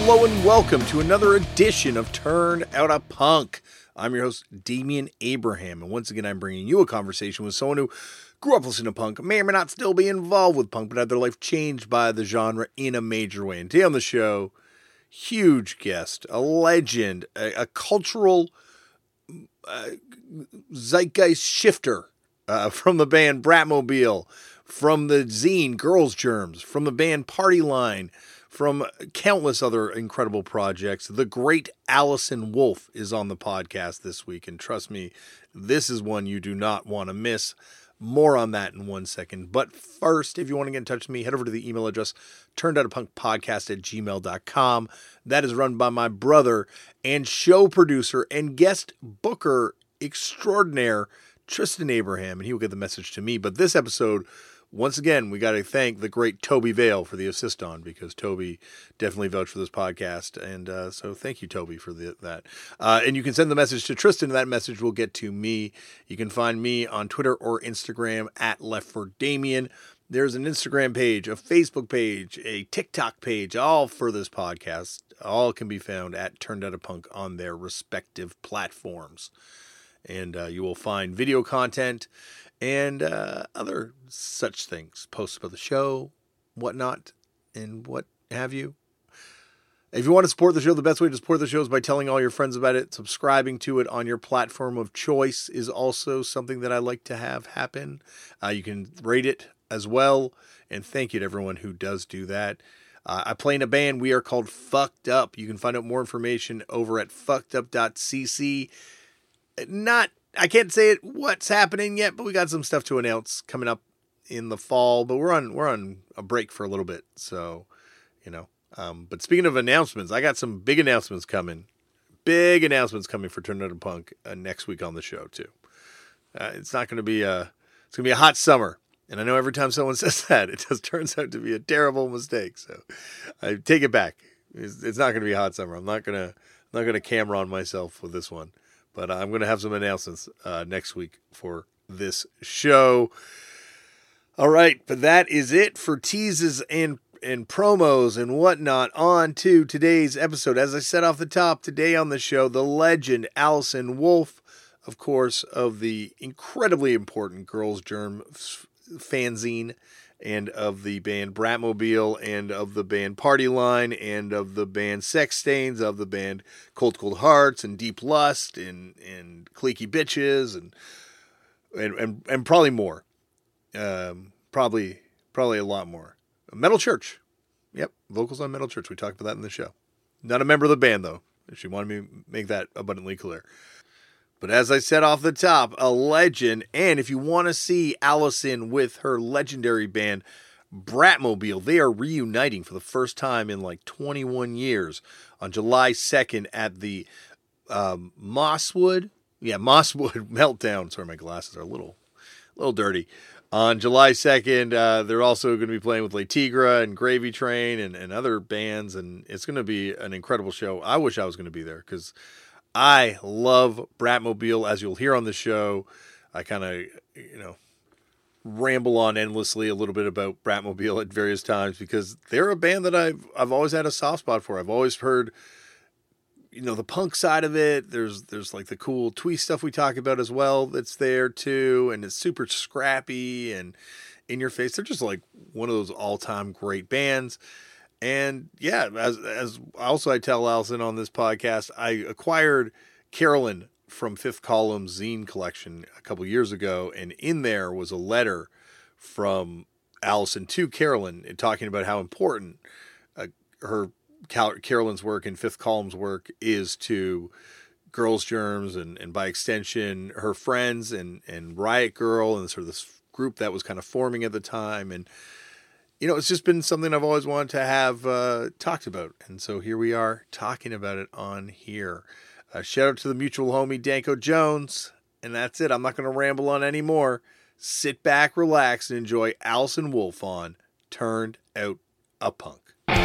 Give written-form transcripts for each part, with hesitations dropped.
Hello and welcome to another edition of Turned Out a Punk. I'm your host, Damian Abraham, and once again I'm bringing you a conversation with someone who grew up listening to punk, may or may not still be involved with punk, but had their life changed by the genre in a major way. And today on the show, huge guest, a legend, a cultural zeitgeist shifter from the band Bratmobile, from the zine Girls Germs, from the band Party Line, from countless other incredible projects. The great Allison Wolfe is on the podcast this week, and trust me, this is one you do not want to miss. More on that in 1 second. But first, if you want to get in touch with me, head over to the email address, turnedoutapunkpodcast@gmail.com. That is run by my brother and show producer and guest booker extraordinaire, Tristan Abraham, and he will get the message to me. But this episode, once again, we got to thank the great Toby Vale for the assist on, because Toby definitely vouched for this podcast. And so thank you, Toby, for that. And you can send the message to Tristan. That message will get to me. You can find me on Twitter or Instagram at Left4Damian. There's an Instagram page, a Facebook page, a TikTok page, all for this podcast. All can be found at Turned Out a Punk on their respective platforms. And you will find video content and other such things, posts about the show, whatnot, and what have you. If you want to support the show, the best way to support the show is by telling all your friends about it. Subscribing to it on your platform of choice is also something that I like to have happen. You can rate it as well, and thank you to everyone who does do that. I play in a band. We are called Fucked Up. You can find out more information over at fuckedup.cc. I can't say what's happening yet, but we got some stuff to announce coming up in the fall. But we're on a break for a little bit, so But speaking of announcements, I got some big announcements coming. Big announcements coming for Turned Out a Punk next week on the show too. It's not going to be it's going to be a hot summer, and I know every time someone says that, it just turns out to be a terrible mistake. So I take it back. It's not going to be a hot summer. I'm not going to camera on myself with this one. But I'm going to have some announcements next week for this show. All right, but that is it for teases and promos and whatnot. On to today's episode. As I said off the top, today on the show, the legend Allison Wolfe, of course, of the incredibly important Girls Germ fanzine, and of the band Bratmobile, and of the band Party Line, and of the band Sex Stains, of the band Cold Cold Hearts, and Deep Lust, and Cliquey Bitches, and probably more. Probably a lot more. Metal Church. Yep, vocals on Metal Church. We talked about that in the show. Not a member of the band, though. She wanted me to make that abundantly clear. But as I said off the top, a legend. And if you want to see Allison with her legendary band, Bratmobile, they are reuniting for the first time in like 21 years on July 2nd at the Mosswood Meltdown. Sorry, my glasses are a little dirty. On July 2nd, they're also going to be playing with Le Tigre and Gravy Train and other bands. And it's going to be an incredible show. I wish I was going to be there because I love Bratmobile, as you'll hear on the show. I kind of, ramble on endlessly a little bit about Bratmobile at various times because they're a band that I've always had a soft spot for. I've always heard, the punk side of it. There's like the cool twee stuff we talk about as well that's there too, and it's super scrappy and in your face. They're just like one of those all-time great bands. And yeah, as also I tell Allison on this podcast, I acquired Carolyn from Fifth Column's zine collection a couple years ago, and in there was a letter from Allison to Carolyn talking about how important Carolyn's work and Fifth Column's work is to Girls Germs and by extension her friends and Riot Girl and sort of this group that was kind of forming at the time. And it's just been something I've always wanted to have talked about. And so here we are talking about it on here. Shout out to the mutual homie, Danko Jones. And that's it. I'm not going to ramble on anymore. Sit back, relax, and enjoy Allison Wolfe on Turned Out a Punk.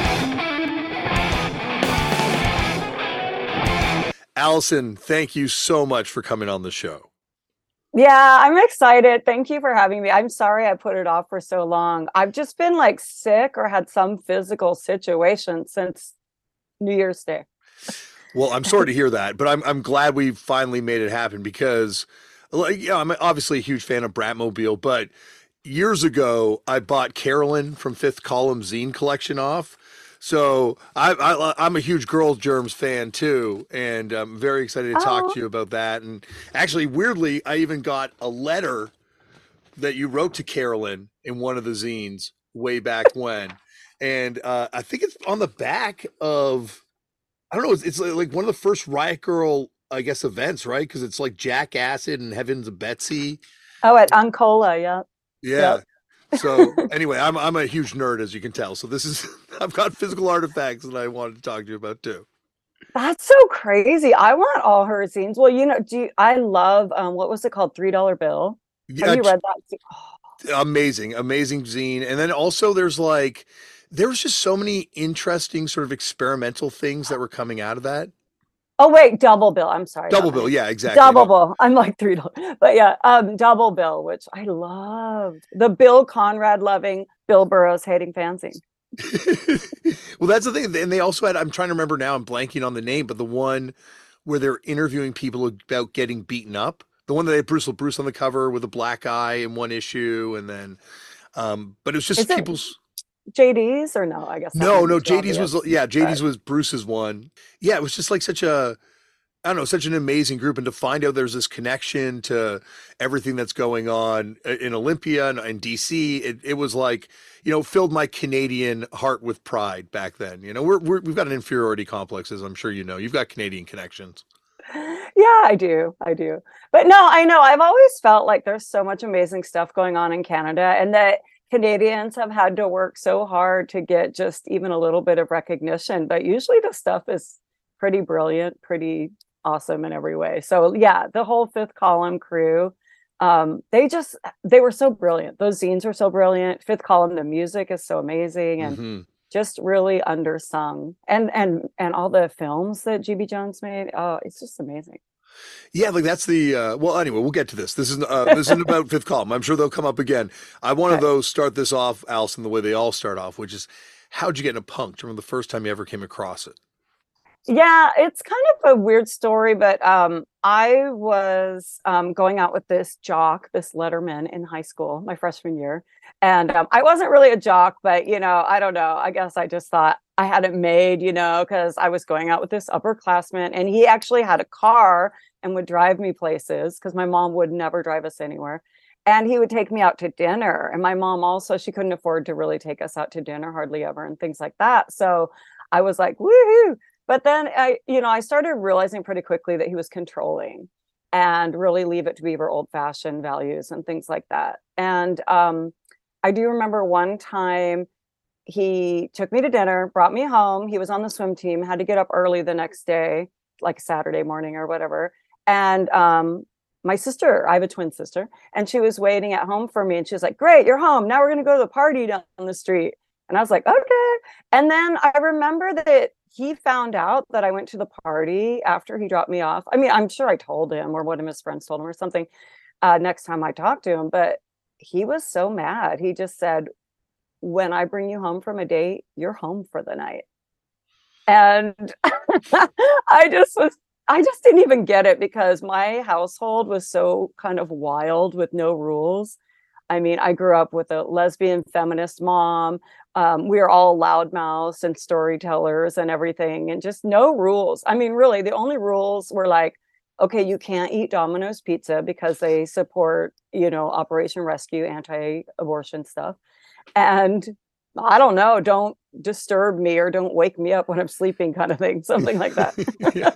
Allison, thank you so much for coming on the show. Yeah, I'm excited. Thank you for having me. I'm sorry I put it off for so long. I've just been sick or had some physical situation since New Year's Day. Well, I'm sorry to hear that, but I'm glad we finally made it happen because, like, yeah, I'm obviously a huge fan of Bratmobile, but years ago I bought Carolyn from Fifth Column Zine collection off. So I'm a huge Girl Germs fan too, and I'm very excited to talk Oh, to you about that. And actually, weirdly, I even got a letter that you wrote to Carolyn in one of the zines way back when, and I think it's on the back of I don't know. It's like one of the first Riot Girl, I guess, events, right? Because it's like Jack Acid and Heavens of Betsy. oh, at Uncola, yeah. Yeah. Yep. So anyway, I'm a huge nerd, as you can tell. So this is I've got physical artifacts that I wanted to talk to you about too. That's so crazy. I want all her zines. Well, I love what was it called? $3 Bill. Have Yeah, you read that? amazing, amazing zine. And then also there was just so many interesting sort of experimental things that were coming out of that. Oh wait, Double Bill. I'm sorry, not Double my bill, name. yeah, exactly. Double No. Bill. I'm like $3, but yeah, Double Bill, which I loved. The Bill Conrad loving, Bill Burroughs hating fanzine. Well, that's the thing. And they also had, I'm trying to remember now, I'm blanking on the name, but the one where they're interviewing people about getting beaten up. The one that had Bruce on the cover with a black eye in one issue. And then, but it was just Is it people's. JD's or no? I guess that No, one no, was JD's was, obvious. yeah, But JD's was Bruce's one. Yeah, it was just like I don't know, such an amazing group. And to find out there's this connection to everything that's going on in Olympia and DC, it was like, filled my Canadian heart with pride back then. We've got an inferiority complex, as I'm sure you know. You've got Canadian connections. yeah, I do. I do. But no, I know. I've always felt like there's so much amazing stuff going on in Canada and that Canadians have had to work so hard to get just even a little bit of recognition. But usually the stuff is pretty brilliant, pretty awesome in every way. So yeah, the whole Fifth Column crew, they were so brilliant. Those zines were so brilliant. Fifth Column, the music is so amazing and Hmm. just really undersung. And all the films that GB Jones made, oh, it's just amazing. Yeah, like that's the well. Anyway, we'll get to this. This isn't about Fifth Column. I'm sure they'll come up again. I want to Okay. though start this off, Allison, the way they all start off, which is how'd you get in a punk? Do you remember the first time you ever came across it? Yeah, it's kind of a weird story, but I was going out with this jock, this letterman in high school, my freshman year. And I wasn't really a jock, but, I don't know. I guess I just thought I had it made, because I was going out with this upperclassman and he actually had a car and would drive me places because my mom would never drive us anywhere. And he would take me out to dinner. And my mom also, she couldn't afford to really take us out to dinner hardly ever and things like that. So I was like, woohoo. But then I started realizing pretty quickly that he was controlling and really leave it to Beaver old-fashioned values and things like that. And I do remember one time he took me to dinner, brought me home. He was on the swim team, had to get up early the next day, like Saturday morning or whatever. And my sister, I have a twin sister, and she was waiting at home for me. And she was like, great, you're home. Now we're going to go to the party down the street. And I was like, okay. And then I remember that he found out that I went to the party after he dropped me off. I mean, I'm sure I told him or one of his friends told him or something next time I talked to him, but he was so mad. He just said, when I bring you home from a date, you're home for the night. And I just didn't even get it because my household was so kind of wild with no rules. I mean, I grew up with a lesbian feminist mom. We were all loudmouths and storytellers and everything, and just no rules. I mean, really, the only rules were like, okay, you can't eat Domino's pizza because they support, Operation Rescue, anti-abortion stuff. And I don't know, don't disturb me or don't wake me up when I'm sleeping kind of thing, something like that. Yeah.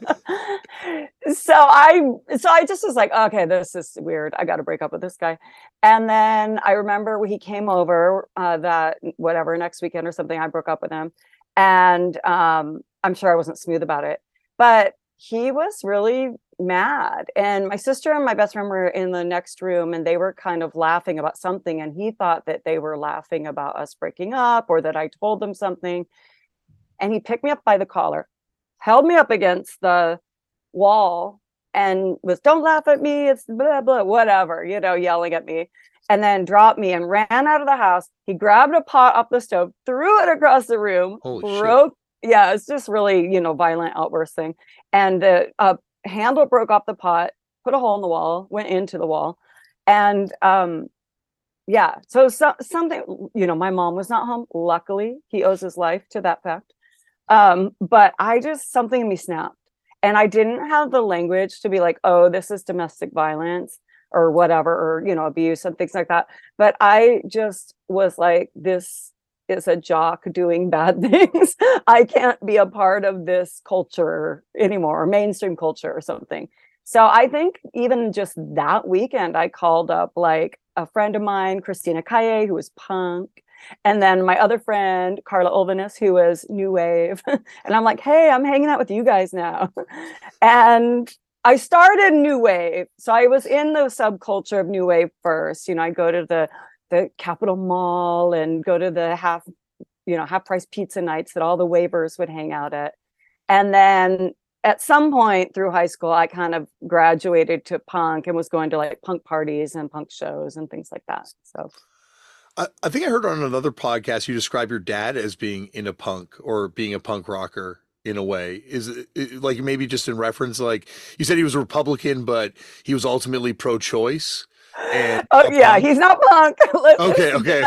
So I just was like, okay, this is weird. I got to break up with this guy. And then I remember when he came over that whatever next weekend or something, I broke up with him. And I'm sure I wasn't smooth about it, but he was really mad. And my sister and my best friend were in the next room and they were kind of laughing about something. And he thought that they were laughing about us breaking up or that I told them something. And he picked me up by the collar, held me up against the wall and was, don't laugh at me. It's blah, blah, whatever, yelling at me. And then dropped me and ran out of the house. He grabbed a pot off the stove, threw it across the room, Holy shit. Yeah, it's just really, violent outburst thing. And the handle broke off the pot, put a hole in the wall, went into the wall. And yeah, so something, my mom was not home. Luckily, he owes his life to that fact. But something in me snapped. And I didn't have the language to be like, oh, this is domestic violence or whatever, or, abuse and things like that. But I just was like, this is a jock doing bad things. I can't be a part of this culture anymore, or mainstream culture or something. So I think even just that weekend, I called up like a friend of mine, Christina Kaye, who was punk. And then my other friend, Carla Ulvanis, who was new wave. And I'm like, hey, I'm hanging out with you guys now. And I started new wave. So I was in the subculture of new wave first. I go to the Capitol Mall and go to the half price pizza nights that all the wavers would hang out at. And then at some point through high school, I kind of graduated to punk and was going to like punk parties and punk shows and things like that. So I think I heard on another podcast you describe your dad as being into punk or being a punk rocker in a way. Is it like maybe just in reference, like you said he was a Republican, but he was ultimately pro-choice? And oh yeah, punk? He's not punk. Okay.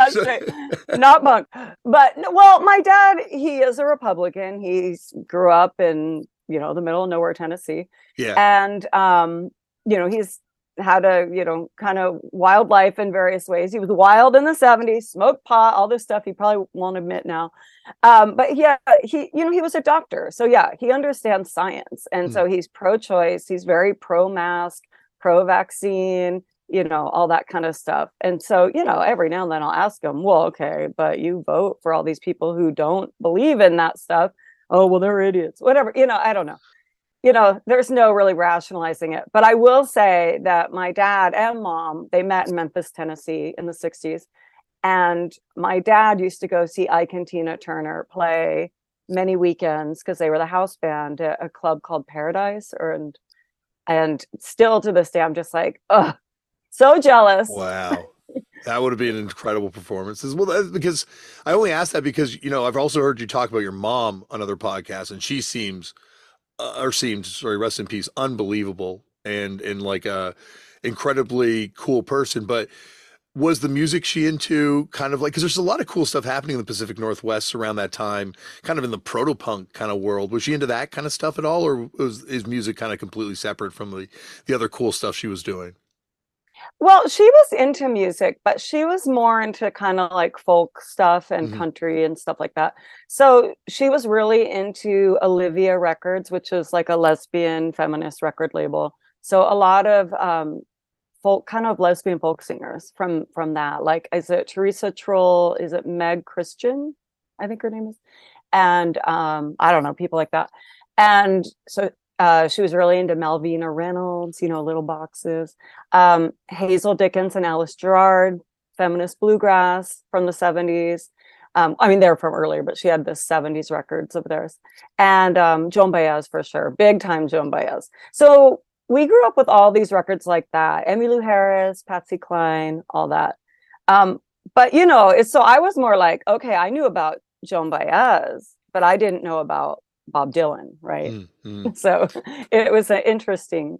Not punk. But well, my dad, he is a Republican. He grew up in, the middle of nowhere, Tennessee. Yeah. And he's had a, kind of wild life in various ways. He was wild in the 70s, smoked pot, all this stuff he probably won't admit now. But yeah, he was a doctor. So yeah, he understands science. And so he's pro-choice. He's very pro-mask, pro-vaccine, all that kind of stuff. And so, every now and then I'll ask him, well, okay, but you vote for all these people who don't believe in that stuff. Oh, well, they're idiots, whatever, I don't know. There's no really rationalizing it. But I will say that my dad and mom, they met in Memphis, Tennessee in the 60s. And my dad used to go see Ike and Tina Turner play many weekends because they were the house band at a club called Paradise. And still to this day, I'm just like, ugh, so jealous. Wow. That would have been an incredible performance as well. Because I only asked that because, I've also heard you talk about your mom on other podcasts, and she seemed, rest in peace, unbelievable and like a incredibly cool person. But was the music she into kind of like, because there's a lot of cool stuff happening in the Pacific Northwest around that time, kind of in the proto-punk kind of world. Was she into that kind of stuff at all, or is music kind of completely separate from the other cool stuff she was doing? Well, she was into music, but she was more into kind of like folk stuff and country and stuff like that. So she was really into Olivia Records, which is like a lesbian feminist record label. So a lot of folk, kind of lesbian folk singers from that. Like, is it Teresa Troll? Is it Meg Christian? I think her name is. And I don't know, people like that. And so she was really into Malvina Reynolds, Little Boxes, Hazel Dickens and Alice Gerrard, feminist bluegrass from the 70s. They're from earlier, but she had the 70s records of theirs. And Joan Baez, for sure, big time Joan Baez. So we grew up with all these records like that. Emmylou Harris, Patsy Cline, all that. But so I was more like, okay, I knew about Joan Baez, but I didn't know about Bob Dylan, right? So it was an interesting,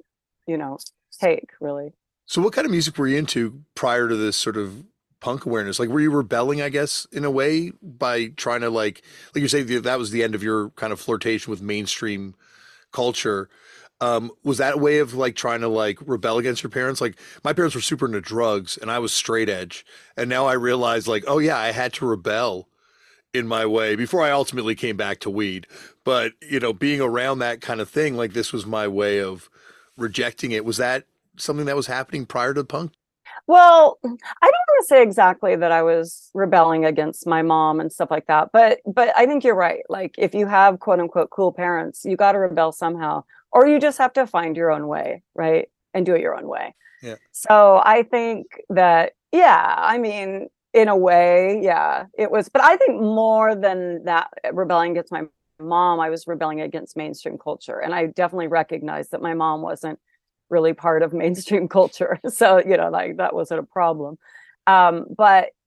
take, really. So what kind of music were you into prior to this sort of punk awareness? Like, were you rebelling, I guess, in a way, by trying to like you say, that was the end of your kind of flirtation with mainstream culture? Was that a way of like trying to like rebel against your parents? Like, my parents were super into drugs and I was straight edge. And now I realize like, oh yeah, I had to rebel in my way before I ultimately came back to weed. But, being around that kind of thing, like this was my way of rejecting it. Was that something that was happening prior to punk? Well, I don't want to say exactly that I was rebelling against my mom and stuff like that, but I think you're right. Like, if you have quote unquote cool parents, you got to rebel somehow, or you just have to find your own way, right? And do it your own way. Yeah. So I think that, yeah, in a way, yeah, it was. But I think more than that, rebelling against my mom, I was rebelling against mainstream culture. And I definitely recognized that my mom wasn't really part of mainstream culture. So, like that wasn't a problem. But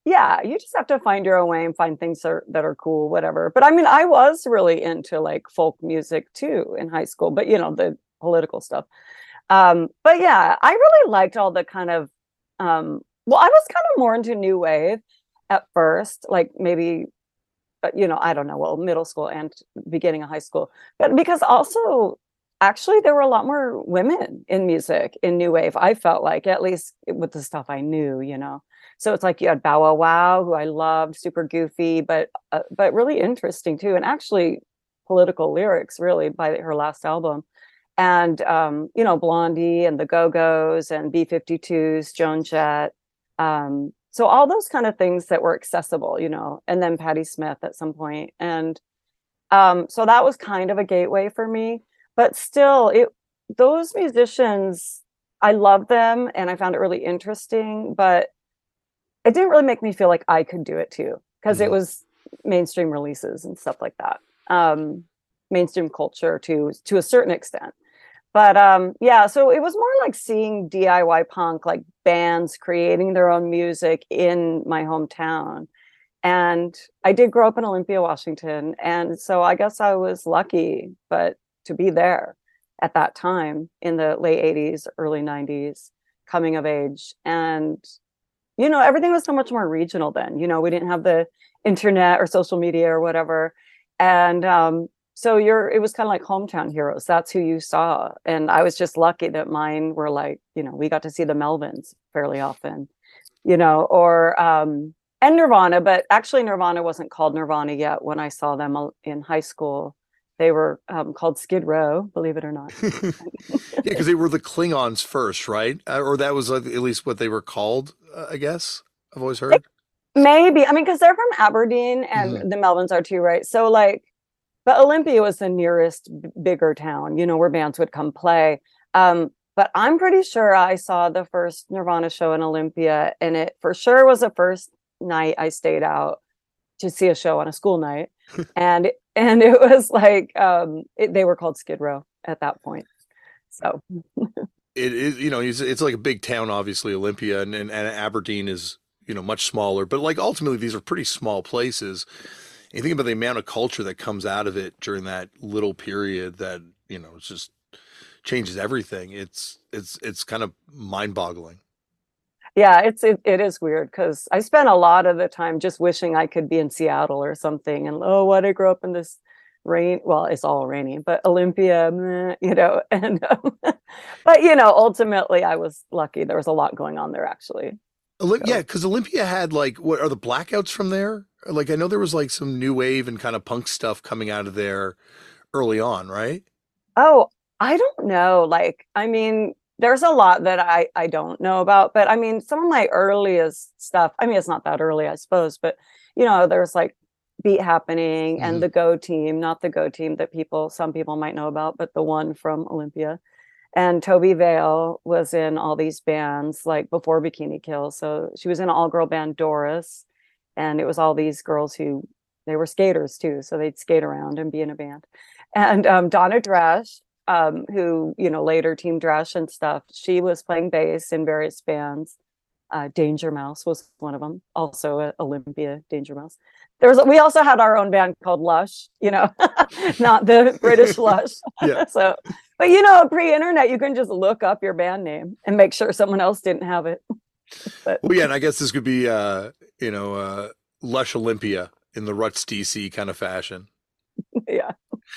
yeah, you just have to find your own way and find things that are cool, whatever. But I mean, I was really into like folk music too in high school, but the political stuff. But yeah, I really liked all the kind of well, I was kind of more into new wave at first, like maybe I don't know, well, middle school and beginning of high school. But because also actually there were a lot more women in music in new wave, I felt like, at least with the stuff I knew. So it's like you had Bow Wow Wow, who I loved, super goofy, but really interesting too, and actually political lyrics really by her last album. And Blondie and the Go-Go's and B-52s, Joan Jett. So all those kind of things that were accessible, and then Patti Smith at some point. And so that was kind of a gateway for me. But still, those musicians, I love them and I found it really interesting, but it didn't really make me feel like I could do it too, because it was mainstream releases and stuff like that. Mainstream culture to a certain extent. But yeah, so it was more like seeing DIY punk, like bands creating their own music in my hometown. And I did grow up in Olympia, Washington. And so I guess I was lucky, but to be there at that time in the late 80s, early 90s, coming of age. And, everything was so much more regional then. We didn't have the internet or social media or whatever. And so it was kind of like hometown heroes. That's who you saw. And I was just lucky that mine were like, we got to see the Melvins fairly often, or and Nirvana, but actually Nirvana wasn't called Nirvana yet when I saw them in high school. They were called Skid Row, believe it or not. Yeah, because they were the Klingons first, right? Or that was at least what they were called, I guess. I've always heard. Maybe. I mean, because they're from Aberdeen and the Melvins are too, right? So but Olympia was the nearest bigger town, where bands would come play. But I'm pretty sure I saw the first Nirvana show in Olympia, and it for sure was the first night I stayed out to see a show on a school night. and it was like they were called Skid Row at that point. So it is, it's like a big town, obviously, Olympia, and Aberdeen is, much smaller, but like ultimately these are pretty small places. And you think about the amount of culture that comes out of it during that little period that, it's just changes everything. It's kind of mind-boggling. Yeah, it is weird because I spent a lot of the time just wishing I could be in Seattle or something. And why I grew up in this rain? Well, it's all rainy, but Olympia, and but ultimately I was lucky. There was a lot going on there actually. Yeah, because Olympia had like, what are the Blackouts from there? Like I know there was like some new wave and kind of punk stuff coming out of there early on, right? Oh, I don't know. Like, I mean, there's a lot that I don't know about, but I mean, some of my earliest stuff, I mean, it's not that early, I suppose, but there's like Beat Happening and the Go Team, not the Go Team that some people might know about, but the one from Olympia. And Toby Vale was in all these bands like before Bikini Kill. So she was in an all-girl band, Doris, and it was all these girls who they were skaters too, so they'd skate around and be in a band. And Donna Dresch, who later Team Dresch and stuff, she was playing bass in various bands. Danger Mouse was one of them, also Olympia. Danger Mouse. We also had our own band called Lush, not the British Lush. Yeah. So, but pre-internet, you can just look up your band name and make sure someone else didn't have it. Well, yeah, and I guess this could be, Lush Olympia in the Ruts DC kind of fashion. Yeah.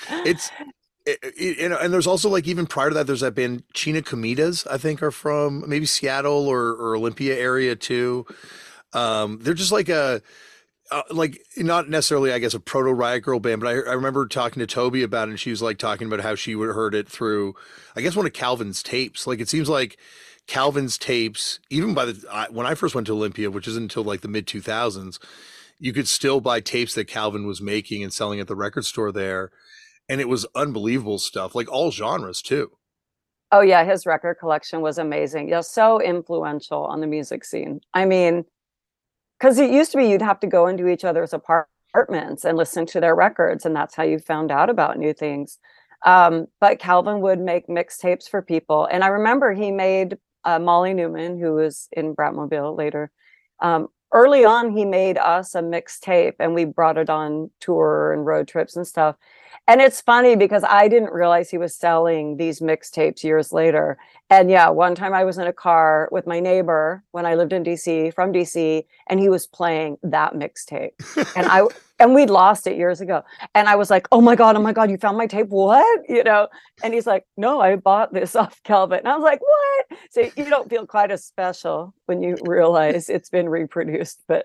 And there's also like even prior to that, there's that band China Comidas, I think are from maybe Seattle or Olympia area too. They're just like like not necessarily, I guess, a proto Riot Girl band, but I remember talking to Toby about it, and she was like talking about how she would heard it through, I guess, one of Calvin's tapes. Like it seems like Calvin's tapes, even when I first went to Olympia, which isn't until like the mid 2000s, you could still buy tapes that Calvin was making and selling at the record store there. And it was unbelievable stuff, like all genres too. Oh yeah, his record collection was amazing. Yeah, so influential on the music scene. I mean, because it used to be you'd have to go into each other's apartments and listen to their records, and that's how you found out about new things. But Calvin would make mixtapes for people, and I remember he made Molly Newman, who was in Bratmobile later. early on he made us a mixtape and we brought it on tour and road trips and stuff. And it's funny because I didn't realize he was selling these mixtapes years later. And yeah, one time I was in a car with my neighbor when I lived in DC, from DC, and he was playing that mixtape. And I and we'd lost it years ago. And I was like, oh my God, you found my tape. What? You know? And he's like, no, I bought this off Kelvin. And I was like, what? So you don't feel quite as special when you realize it's been reproduced, but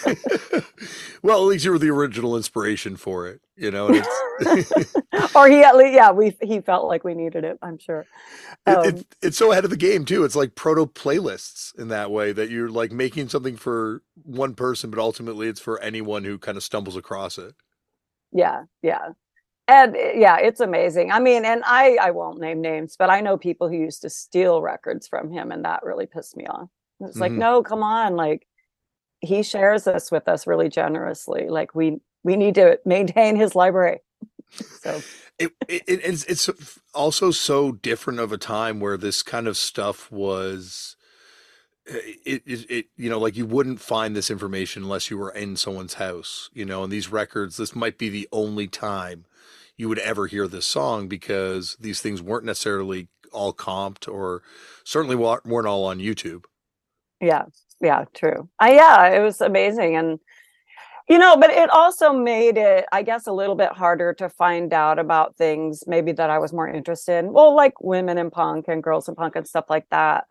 Well, at least you were the original inspiration for it, you know, and or he at least, yeah, he felt like we needed it, I'm sure. it's so ahead of the game too. It's like proto playlists in that way that you're like making something for one person, but ultimately it's for anyone who kind of stumbles across it. Yeah, yeah. And yeah, it's amazing. I mean, and I won't name names, but I know people who used to steal records from him, and that really pissed me off. It's like, Mhm. no, come on, like he shares this with us really generously. Like we need to maintain his library. So It's also so different of a time where this kind of stuff was you know, like you wouldn't find this information unless you were in someone's house, you know, and these records, this might be the only time you would ever hear this song because these things weren't necessarily all comped or certainly weren't all on YouTube. yeah, yeah, true. Yeah, it was amazing. And you know, but it also made it, I guess, a little bit harder to find out about things maybe that I was more interested in. Well, like women in punk and girls in punk and stuff like that.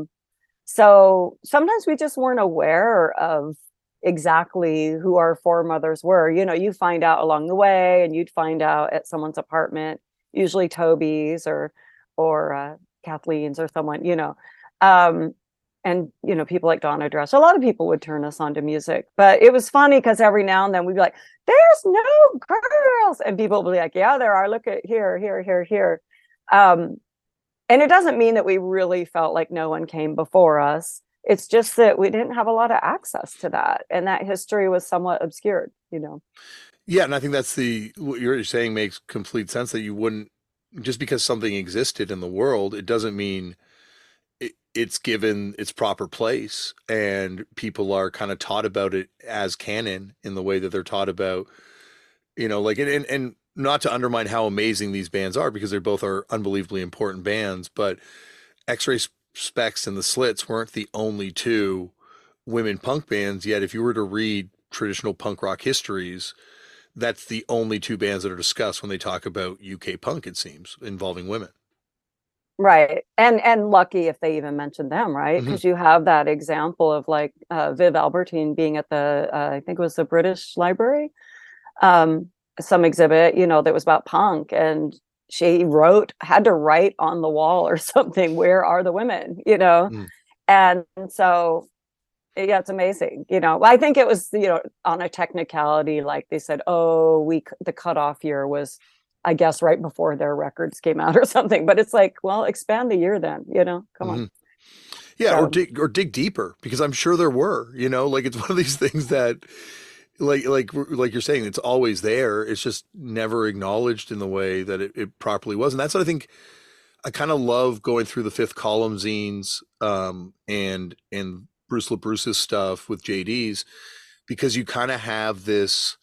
So sometimes we just weren't aware of exactly who our foremothers were. You know, you find out along the way, and you'd find out at someone's apartment, usually Toby's or Kathleen's or someone. You know, um, and you know, people like Donna Dress. A lot of people would turn us on to music, but it was funny because every now and then we'd be like, "There's no girls," and people would be like, "Yeah, there are. Look at here, here, here, here." Um, and it doesn't mean that we really felt like no one came before us. It's just that we didn't have a lot of access to that, and that history was somewhat obscured, you know. Yeah, and I think that's what you're saying makes complete sense that you wouldn't just because something existed in the world, it doesn't mean it's given its proper place and people are kind of taught about it as canon in the way that they're taught about, you know, like and not to undermine how amazing these bands are because they both are unbelievably important bands, but X-Ray Specs and the Slits weren't the only two women punk bands, yet if you were to read traditional punk rock histories, that's the only two bands that are discussed when they talk about UK punk, it seems, involving women. Right. And lucky if they even mentioned them, right? Hmm. Because you have that example of like Viv Albertine being at the I think it was the British Library, um, some exhibit, you know, that was about punk, and she had to write on the wall or something, where are the women, you know? Mm. And so yeah, it's amazing. You know, I think it was, you know, on a technicality, like they said, oh, the cutoff year was, I guess, right before their records came out or something. But it's like, well, expand the year then, you know, come on. Hmm. Yeah, So or dig deeper because I'm sure there were, you know, like it's one of these things that like you're saying, it's always there. It's just never acknowledged in the way that it properly was. And that's what I think I kind of love going through the fifth column zines and Bruce LaBruce's stuff with JD's because you kind of have this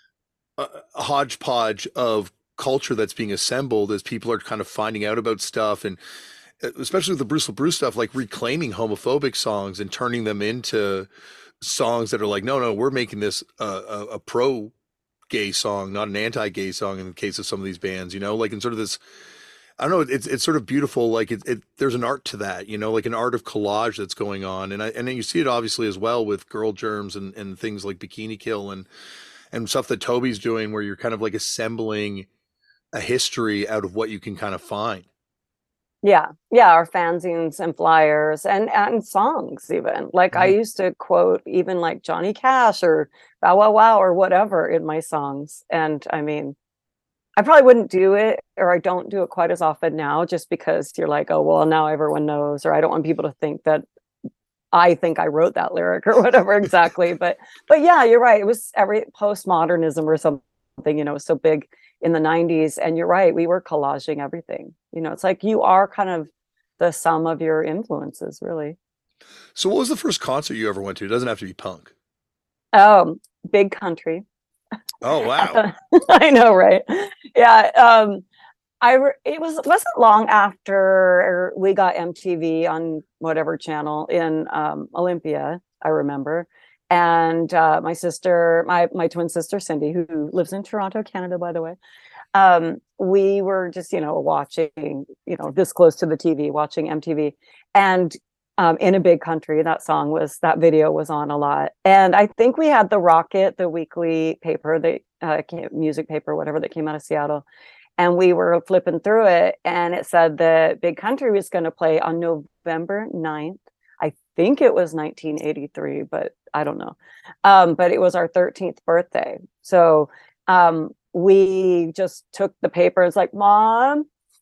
hodgepodge of culture that's being assembled as people are kind of finding out about stuff and especially with the Bruce LaBruce stuff, like reclaiming homophobic songs and turning them into songs that are like, no, we're making this a pro gay song, not an anti gay song. In the case of some of these bands, you know, like in sort of this, I don't know, it's sort of beautiful. Like there's an art to that, you know, like an art of collage that's going on, and then you see it obviously as well with Girl Germs and things like Bikini Kill and stuff that Toby's doing, where you're kind of like assembling a history out of what you can kind of find. yeah, yeah, our fanzines and flyers and songs even. Like I Mhm. used to quote even like Johnny Cash or Bow Wow Wow or whatever in my songs. And I mean, I probably wouldn't do it, or I don't do it quite as often now, just because you're like, oh, well, now everyone knows, or I don't want people to think that I think I wrote that lyric or whatever exactly. But yeah, you're right. It was every postmodernism or something, you know, was so big in the 90s. And you're right, we were collaging everything. You know, it's like you are kind of the sum of your influences, really. So, what was the first concert you ever went to? It doesn't have to be punk. Oh, Big Country. Oh, wow. I know, right? Yeah. It wasn't long after we got MTV on whatever channel in Olympia, I remember. And my sister, my twin sister Cindy, who lives in Toronto, Canada, by the way, we were just, watching, this close to the TV, watching MTV. And in a Big Country, that video was on a lot. And I think we had the Rocket, the weekly paper, the music paper, whatever, that came out of Seattle. And we were flipping through it, and it said that Big Country was going to play on November 9th. I think it was 1983, but I don't know. But it was our 13th birthday. So we just took the paper. It's like, Mom,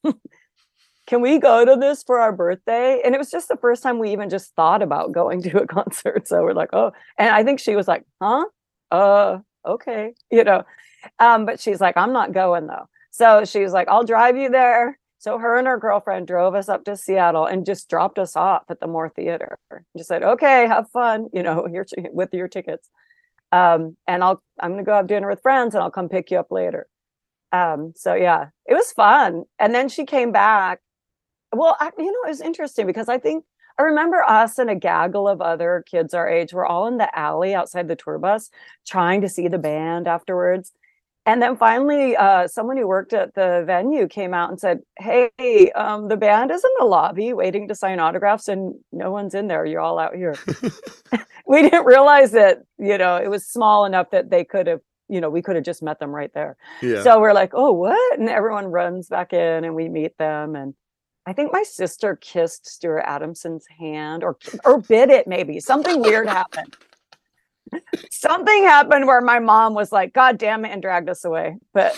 can we go to this for our birthday? And it was just the first time we even just thought about going to a concert. So we're like, oh, and I think she was like, huh? Okay. But she's like, I'm not going though. So she's like, I'll drive you there. So her and her girlfriend drove us up to Seattle and just dropped us off at the Moore Theater. Just said, okay, have fun, here with your tickets. And I'm going to go have dinner with friends and I'll come pick you up later. So yeah, it was fun. And then she came back. Well, it was interesting because I remember us and a gaggle of other kids our age were all in the alley outside the tour bus trying to see the band afterwards. And then finally, someone who worked at the venue came out and said, hey, the band is in the lobby waiting to sign autographs and no one's in there. You're all out here. We didn't realize that, it was small enough that they could have, we could have just met them right there. Yeah. So we're like, oh, what? And everyone runs back in and we meet them. And I think my sister kissed Stuart Adamson's hand or bit it, maybe. Something weird happened. Something happened where my mom was like, God damn it, and dragged us away. But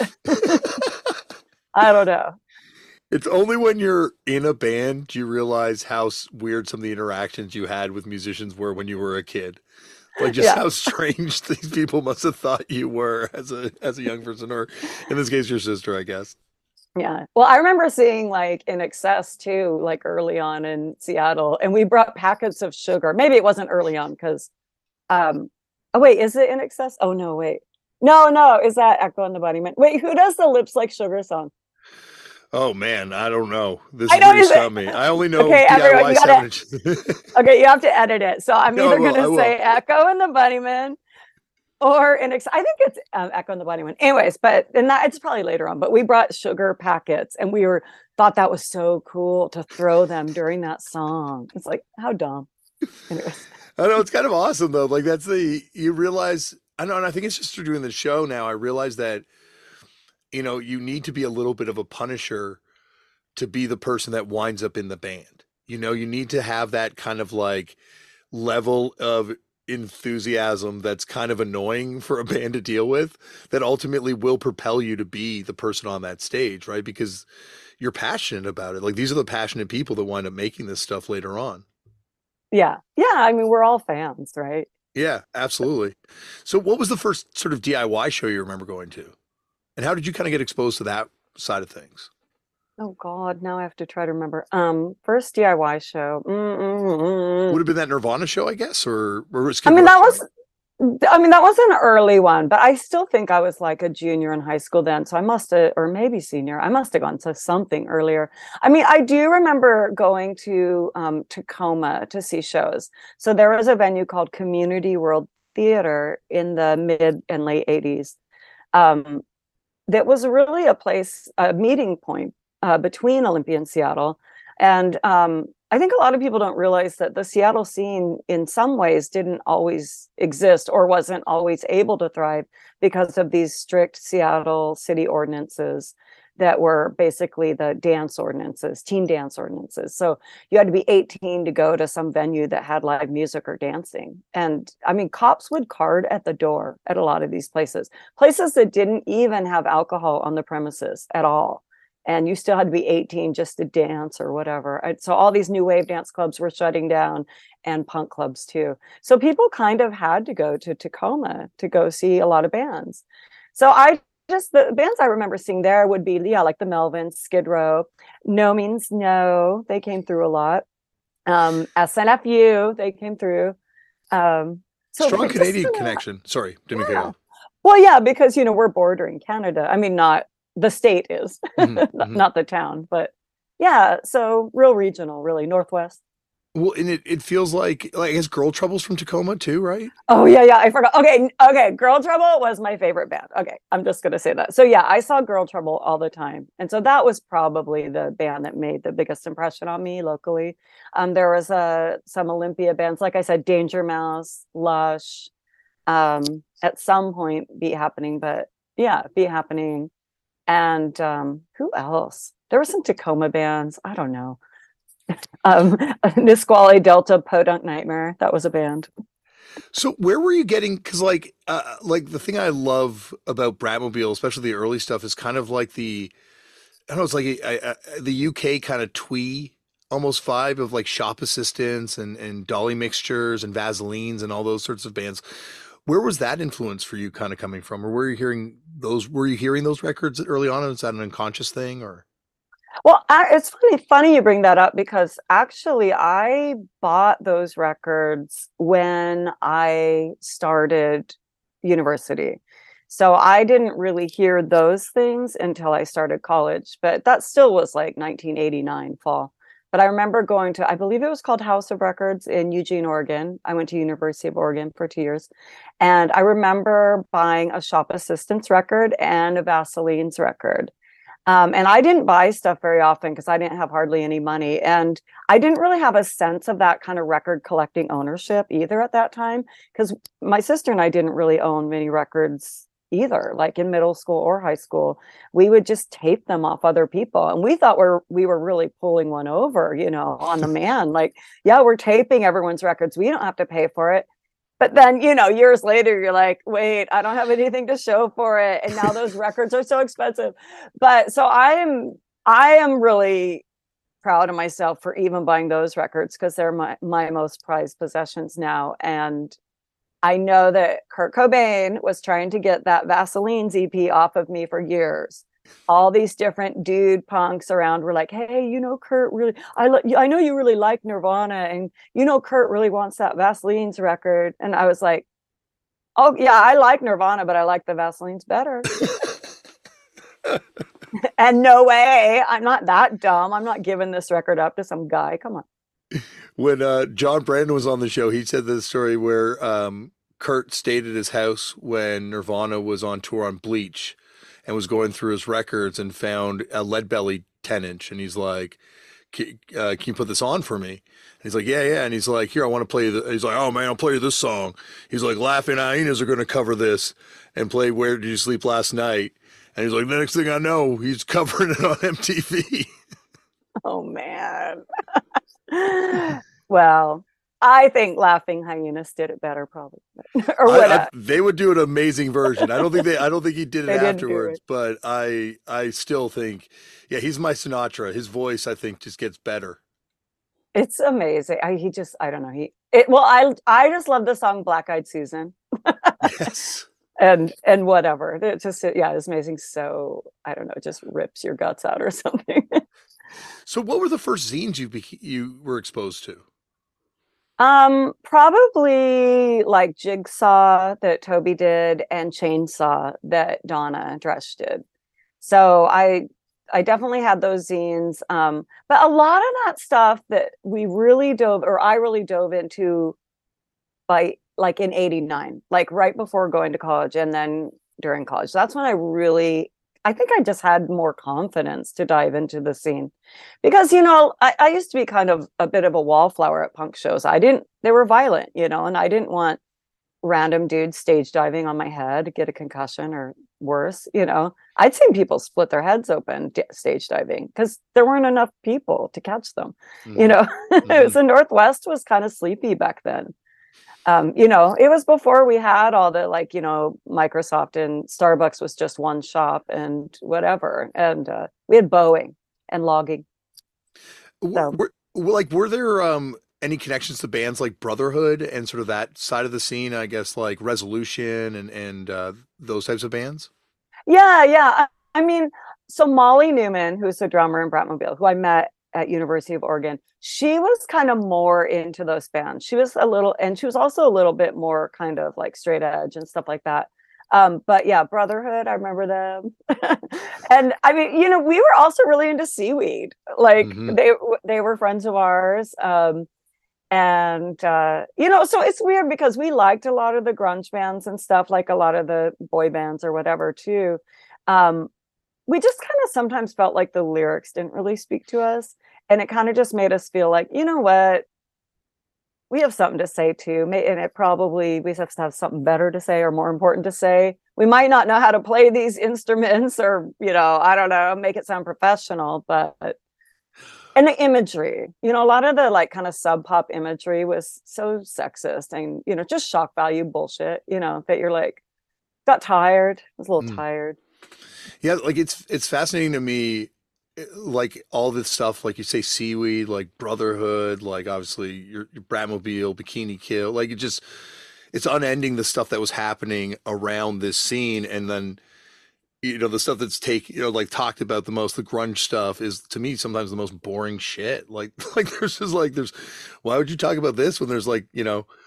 I don't know. It's only when you're in a band do you realize how weird some of the interactions you had with musicians were when you were a kid. Like just how strange these people must have thought you were as a young person, or in this case, your sister, I guess. Yeah. Well, I remember seeing like INXS too, like early on in Seattle, and we brought packets of sugar. Maybe it wasn't early on because oh wait, is it INXS? Oh no, wait. No, is that Echo and the Bunnymen? Wait, who does the Lips Like Sugar song? Oh man, I don't know. This is really stumped me. I only know DIY everyone, 7 inches. Okay, you have to edit it. So I'm either going to say Echo and the Bunnymen or INXS. I think it's Echo and the Bunnymen. Anyways, it's probably later on. But we brought sugar packets, and thought that was so cool to throw them during that song. It's like, how dumb. Anyways. I know, it's kind of awesome though. Like you realize, I know, and I think it's just through doing the show now, I realize that, you need to be a little bit of a punisher to be the person that winds up in the band. You need to have that kind of like level of enthusiasm that's kind of annoying for a band to deal with that ultimately will propel you to be the person on that stage, right? Because you're passionate about it. Like these are the passionate people that wind up making this stuff later on. Yeah. I mean, we're all fans, right? Yeah, absolutely. So what was the first sort of DIY show you remember going to? And how did you kind of get exposed to that side of things? Oh God, now I have to try to remember. First DIY show. Would have been that Nirvana show, I guess, or that was an early one, but I still think I was like a junior in high school then. So I must have, or maybe senior, I must have gone to something earlier. I mean, I do remember going to Tacoma to see shows. So there was a venue called Community World Theater in the mid and late 80s. That was really a meeting point between Olympia and Seattle. And I think a lot of people don't realize that the Seattle scene in some ways didn't always exist or wasn't always able to thrive because of these strict Seattle city ordinances that were basically the dance ordinances, teen dance ordinances. So you had to be 18 to go to some venue that had live music or dancing. And I mean, cops would card at the door at a lot of these places that didn't even have alcohol on the premises at all. And you still had to be 18 just to dance or whatever. So all these new wave dance clubs were shutting down, and punk clubs too. So people kind of had to go to Tacoma to go see a lot of bands. So the bands I remember seeing there would be, like the Melvins, Skid Row, No Means No. They came through a lot. SNFU, they came through. So Strong just Canadian connection. Sorry, didn't mean to cut you yeah. off. Well, yeah, because we're bordering Canada. I mean, not the state is, Hmm. Hmm. not the town, but yeah. So real regional, really Northwest. Well, and it feels like I guess Girl Trouble's from Tacoma too, right? Oh yeah, yeah. I forgot. Okay, okay. Girl Trouble was my favorite band. Okay, I'm just gonna say that. So yeah, I saw Girl Trouble all the time, and so that was probably the band that made the biggest impression on me locally. There was some Olympia bands, like I said, Danger Mouse, Lush. At some point, Be Happening, but yeah, Be Happening, and who else? There were some Tacoma bands. I don't know. Nisqually Delta Podunk Nightmare. That was a band. So where were you getting? Because like the thing I love about Bratmobile, especially the early stuff, is kind of like I don't know, it's like the UK kind of twee almost vibe of like Shop Assistants and Dolly Mixtures and Vaselines and all those sorts of bands. Where was that influence for you kind of coming from, or were you hearing those records early on? Is that an unconscious thing, or? Well, it's funny you bring that up because actually I bought those records when I started university. So I didn't really hear those things until I started college, but that still was like 1989 fall. But I remember going to, I believe it was called House of Records in Eugene, Oregon. I went to University of Oregon for 2 years. And I remember buying a Shop Assistants record and a Vaseline's record. And I didn't buy stuff very often because I didn't have hardly any money. And I didn't really have a sense of that kind of record collecting ownership either at that time, because my sister and I didn't really own many records either, like in middle school or high school. We would just tape them off other people. And we thought we were really pulling one over, on the man. Like, yeah, we're taping everyone's records. We don't have to pay for it. But then, years later, you're like, wait, I don't have anything to show for it. And now those records are so expensive. But so I am really proud of myself for even buying those records because they're my most prized possessions now. And I know that Kurt Cobain was trying to get that Vaseline's EP off of me for years. All these different dude punks around were like, hey, Kurt really, I know you really like Nirvana, and Kurt really wants that Vaseline's record. And I was like, oh yeah, I like Nirvana, but I like the Vaseline's better. And no way, I'm not that dumb. I'm not giving this record up to some guy. Come on. When John Brandon was on the show, he said this story where Kurt stayed at his house when Nirvana was on tour on Bleach and was going through his records and found a Leadbelly 10-inch. And he's like, can you put this on for me? And he's like, yeah, yeah. And he's like, here, I want to play he's like, oh man, I'll play you this song. He's like, Laughing Hyenas are going to cover this and play Where Did You Sleep Last Night? And he's like, the next thing I know, he's covering it on MTV. Oh man. Well, I think Laughing Hyenas did it better, probably, or what? They would do an amazing version. I don't think he did it They didn't do afterwards, it. but I still think, yeah, he's my Sinatra. His voice, I think, just gets better. It's amazing. I don't know. Well, I just love the song Black Eyed Susan. Yes. and whatever. It just, yeah, it's amazing. So I don't know, it just rips your guts out or something. So, what were the first zines you were exposed to? Probably like Jigsaw that Toby did and Chainsaw that Donna Dresch did. So I definitely had those zines. But a lot of that stuff that I really dove into by like in 89, like right before going to college and then during college. That's when I think I just had more confidence to dive into the scene because, I used to be kind of a bit of a wallflower at punk shows. They were violent, and I didn't want random dudes stage diving on my head, get a concussion or worse, I'd seen people split their heads open stage diving because there weren't enough people to catch them. Mm-hmm. It was the Northwest was kind of sleepy back then. It was before we had all the Microsoft, and Starbucks was just one shop and whatever. And we had Boeing and logging. So. Were there any connections to bands like Brotherhood and sort of that side of the scene? I guess like Resolution and those types of bands. Yeah, yeah. I mean, so Molly Newman, who's the drummer in Bratmobile, who I met at University of Oregon. She was kind of more into those bands. She was a little, and she was also a little bit more kind of like straight edge and stuff like that. But yeah, Brotherhood, I remember them. And I mean, we were also really into Seaweed. Like Hmm. they were friends of ours. And so it's weird because we liked a lot of the grunge bands and stuff, like a lot of the boy bands or whatever too. Um, we just kind of sometimes felt like the lyrics didn't really speak to us, and it kind of just made us feel like, you know what, we have something to say too, and it probably we have to have something better to say or more important to say. We might not know how to play these instruments, or I don't know, make it sound professional, but and the imagery, a lot of the like kind of sub pop imagery was so sexist and just shock value bullshit, that you're like, got tired, was a little Mm. tired. Yeah, like it's fascinating to me, like all this stuff, like you say, Seaweed, like Brotherhood, like obviously your Bratmobile, Bikini Kill, like it's unending the stuff that was happening around this scene, and then the stuff that's like talked about the most, the grunge stuff is to me sometimes the most boring shit. Like like there's why would you talk about this when there's like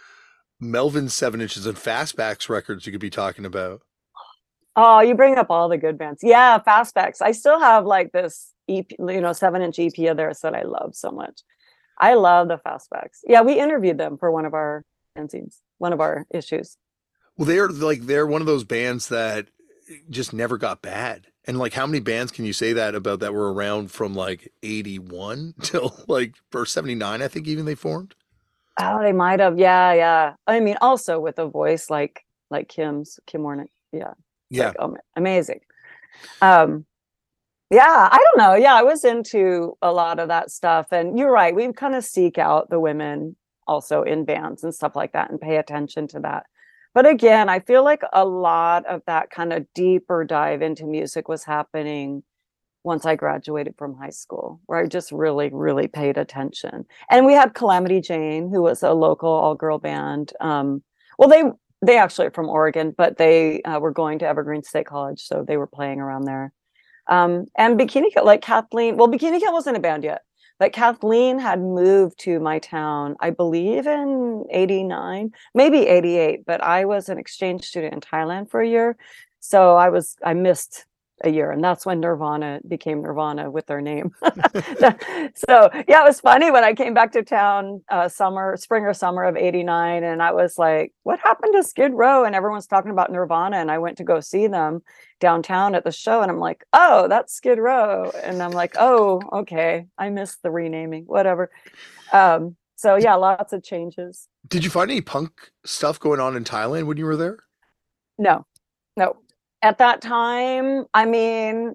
Melvin 7 inches and Fastbacks records you could be talking about. Oh, you bring up all the good bands. Yeah, Fastbacks. I still have like this EP, 7-inch EP of theirs that I love so much. I love the Fastbacks. Yeah, we interviewed them for one of our fanzines, one of our issues. Well, they're one of those bands that just never got bad. And like how many bands can you say that about that were around from like 81 till like or 79, I think even they formed? Oh, they might have. Yeah, yeah. I mean, also with a voice like Kim Warnick. Yeah. It's Yeah. like amazing. Um, yeah, I don't know. Yeah, I was into a lot of that stuff. And you're right, we kind of seek out the women also in bands and stuff like that and pay attention to that. But again, I feel like a lot of that kind of deeper dive into music was happening once I graduated from high school, where I just really, really paid attention. And we had Calamity Jane, who was a local all-girl band. Well, they actually are from Oregon, but they were going to Evergreen State College, so they were playing around there. And Bikini Kill, like Kathleen, well, Bikini Kill wasn't a band yet, but Kathleen had moved to my town, I believe in 89, maybe 88, but I was an exchange student in Thailand for a year. So I missed a year, and that's when Nirvana became Nirvana with their name. So yeah, it was funny when I came back to town spring or summer of 89, and I was like, what happened to Skid Row? And everyone's talking about Nirvana, and I went to go see them downtown at the show, and I'm like, oh, that's Skid Row. And I'm like, oh, okay, I missed the renaming, whatever. So yeah, lots of changes. Did you find any punk stuff going on in Thailand when you were there? No, no. At that time, I mean,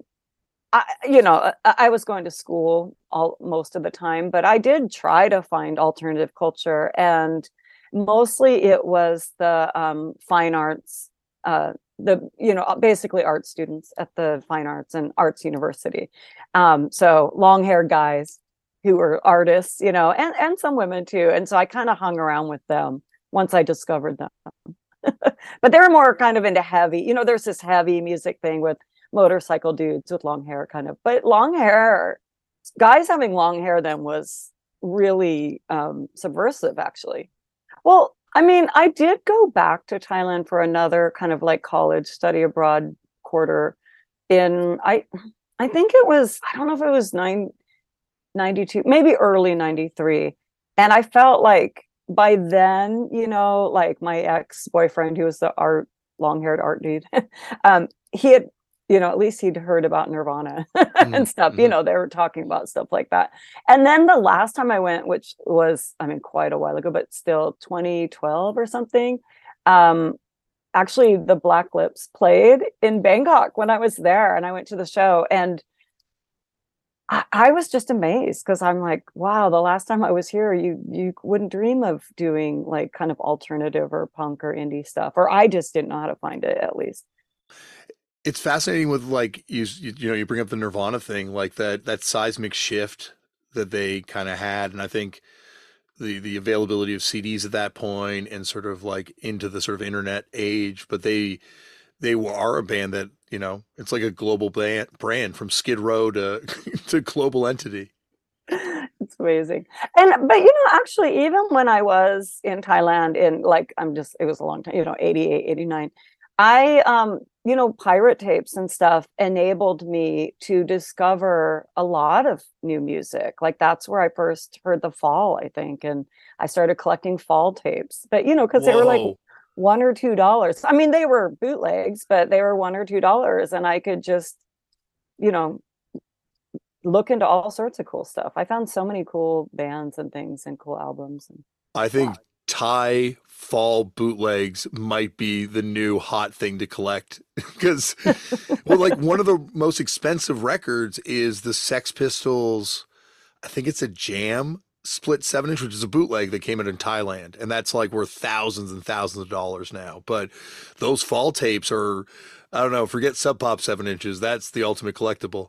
I was going to school most of the time, but I did try to find alternative culture, and mostly it was the fine arts, basically art students at the Fine Arts and Arts University. So long-haired guys who were artists, and some women too. And so I kind of hung around with them once I discovered them. But they were more kind of into heavy, there's this heavy music thing with motorcycle dudes with long hair kind of, but long hair, guys having long hair then was really subversive actually. Well, I mean, I did go back to Thailand for another kind of like college study abroad quarter in I think it was, I don't know if it was 92, maybe early 93. And I felt like by then, like my ex-boyfriend, who was the long-haired art dude, he had, at least he'd heard about Nirvana and stuff, Mm-hmm. they were talking about stuff like that. And then the last time I went, which was, I mean, quite a while ago, but still 2012 or something, actually the Black Lips played in Bangkok when I was there, and I went to the show, and I was just amazed because I'm like, wow, the last time I was here, you wouldn't dream of doing like kind of alternative or punk or indie stuff, or I just didn't know how to find it, at least. It's fascinating with like you bring up the Nirvana thing, like that seismic shift that they kind of had, and I think the availability of CDs at that point and sort of like into the sort of internet age, but they are a band that it's like a global brand from Skid Row to to global entity. It's amazing. But actually, even when I was in Thailand in like, it was a long time, 88, 89. Pirate tapes and stuff enabled me to discover a lot of new music. Like that's where I first heard the Fall, I think. And I started collecting Fall tapes, but because they were like Whoa. $1 or $2. I mean, they were bootlegs, but they were $1 or $2, and I could just, you know, look into all sorts of cool stuff. I found so many cool bands and things and cool albums. And I think Thai fall bootlegs might be the new hot thing to collect because, well, like one of the most expensive records is the Sex Pistols. I think it's a Jam split 7-inch, which is a bootleg that came out in Thailand, and that's like worth thousands and thousands of dollars now. But those fall tapes are, I don't know, forget Sub Pop 7 inches. That's the ultimate collectible.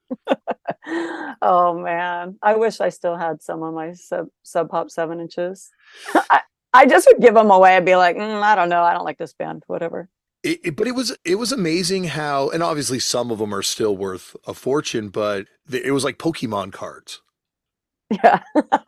oh man, I wish I still had some of my Sub Pop 7 inches. I just would give them away. I'd be like, I don't know, I don't like this band, whatever. But it was amazing how, and obviously some of them are still worth a fortune, but it was like Pokemon cards. Yeah.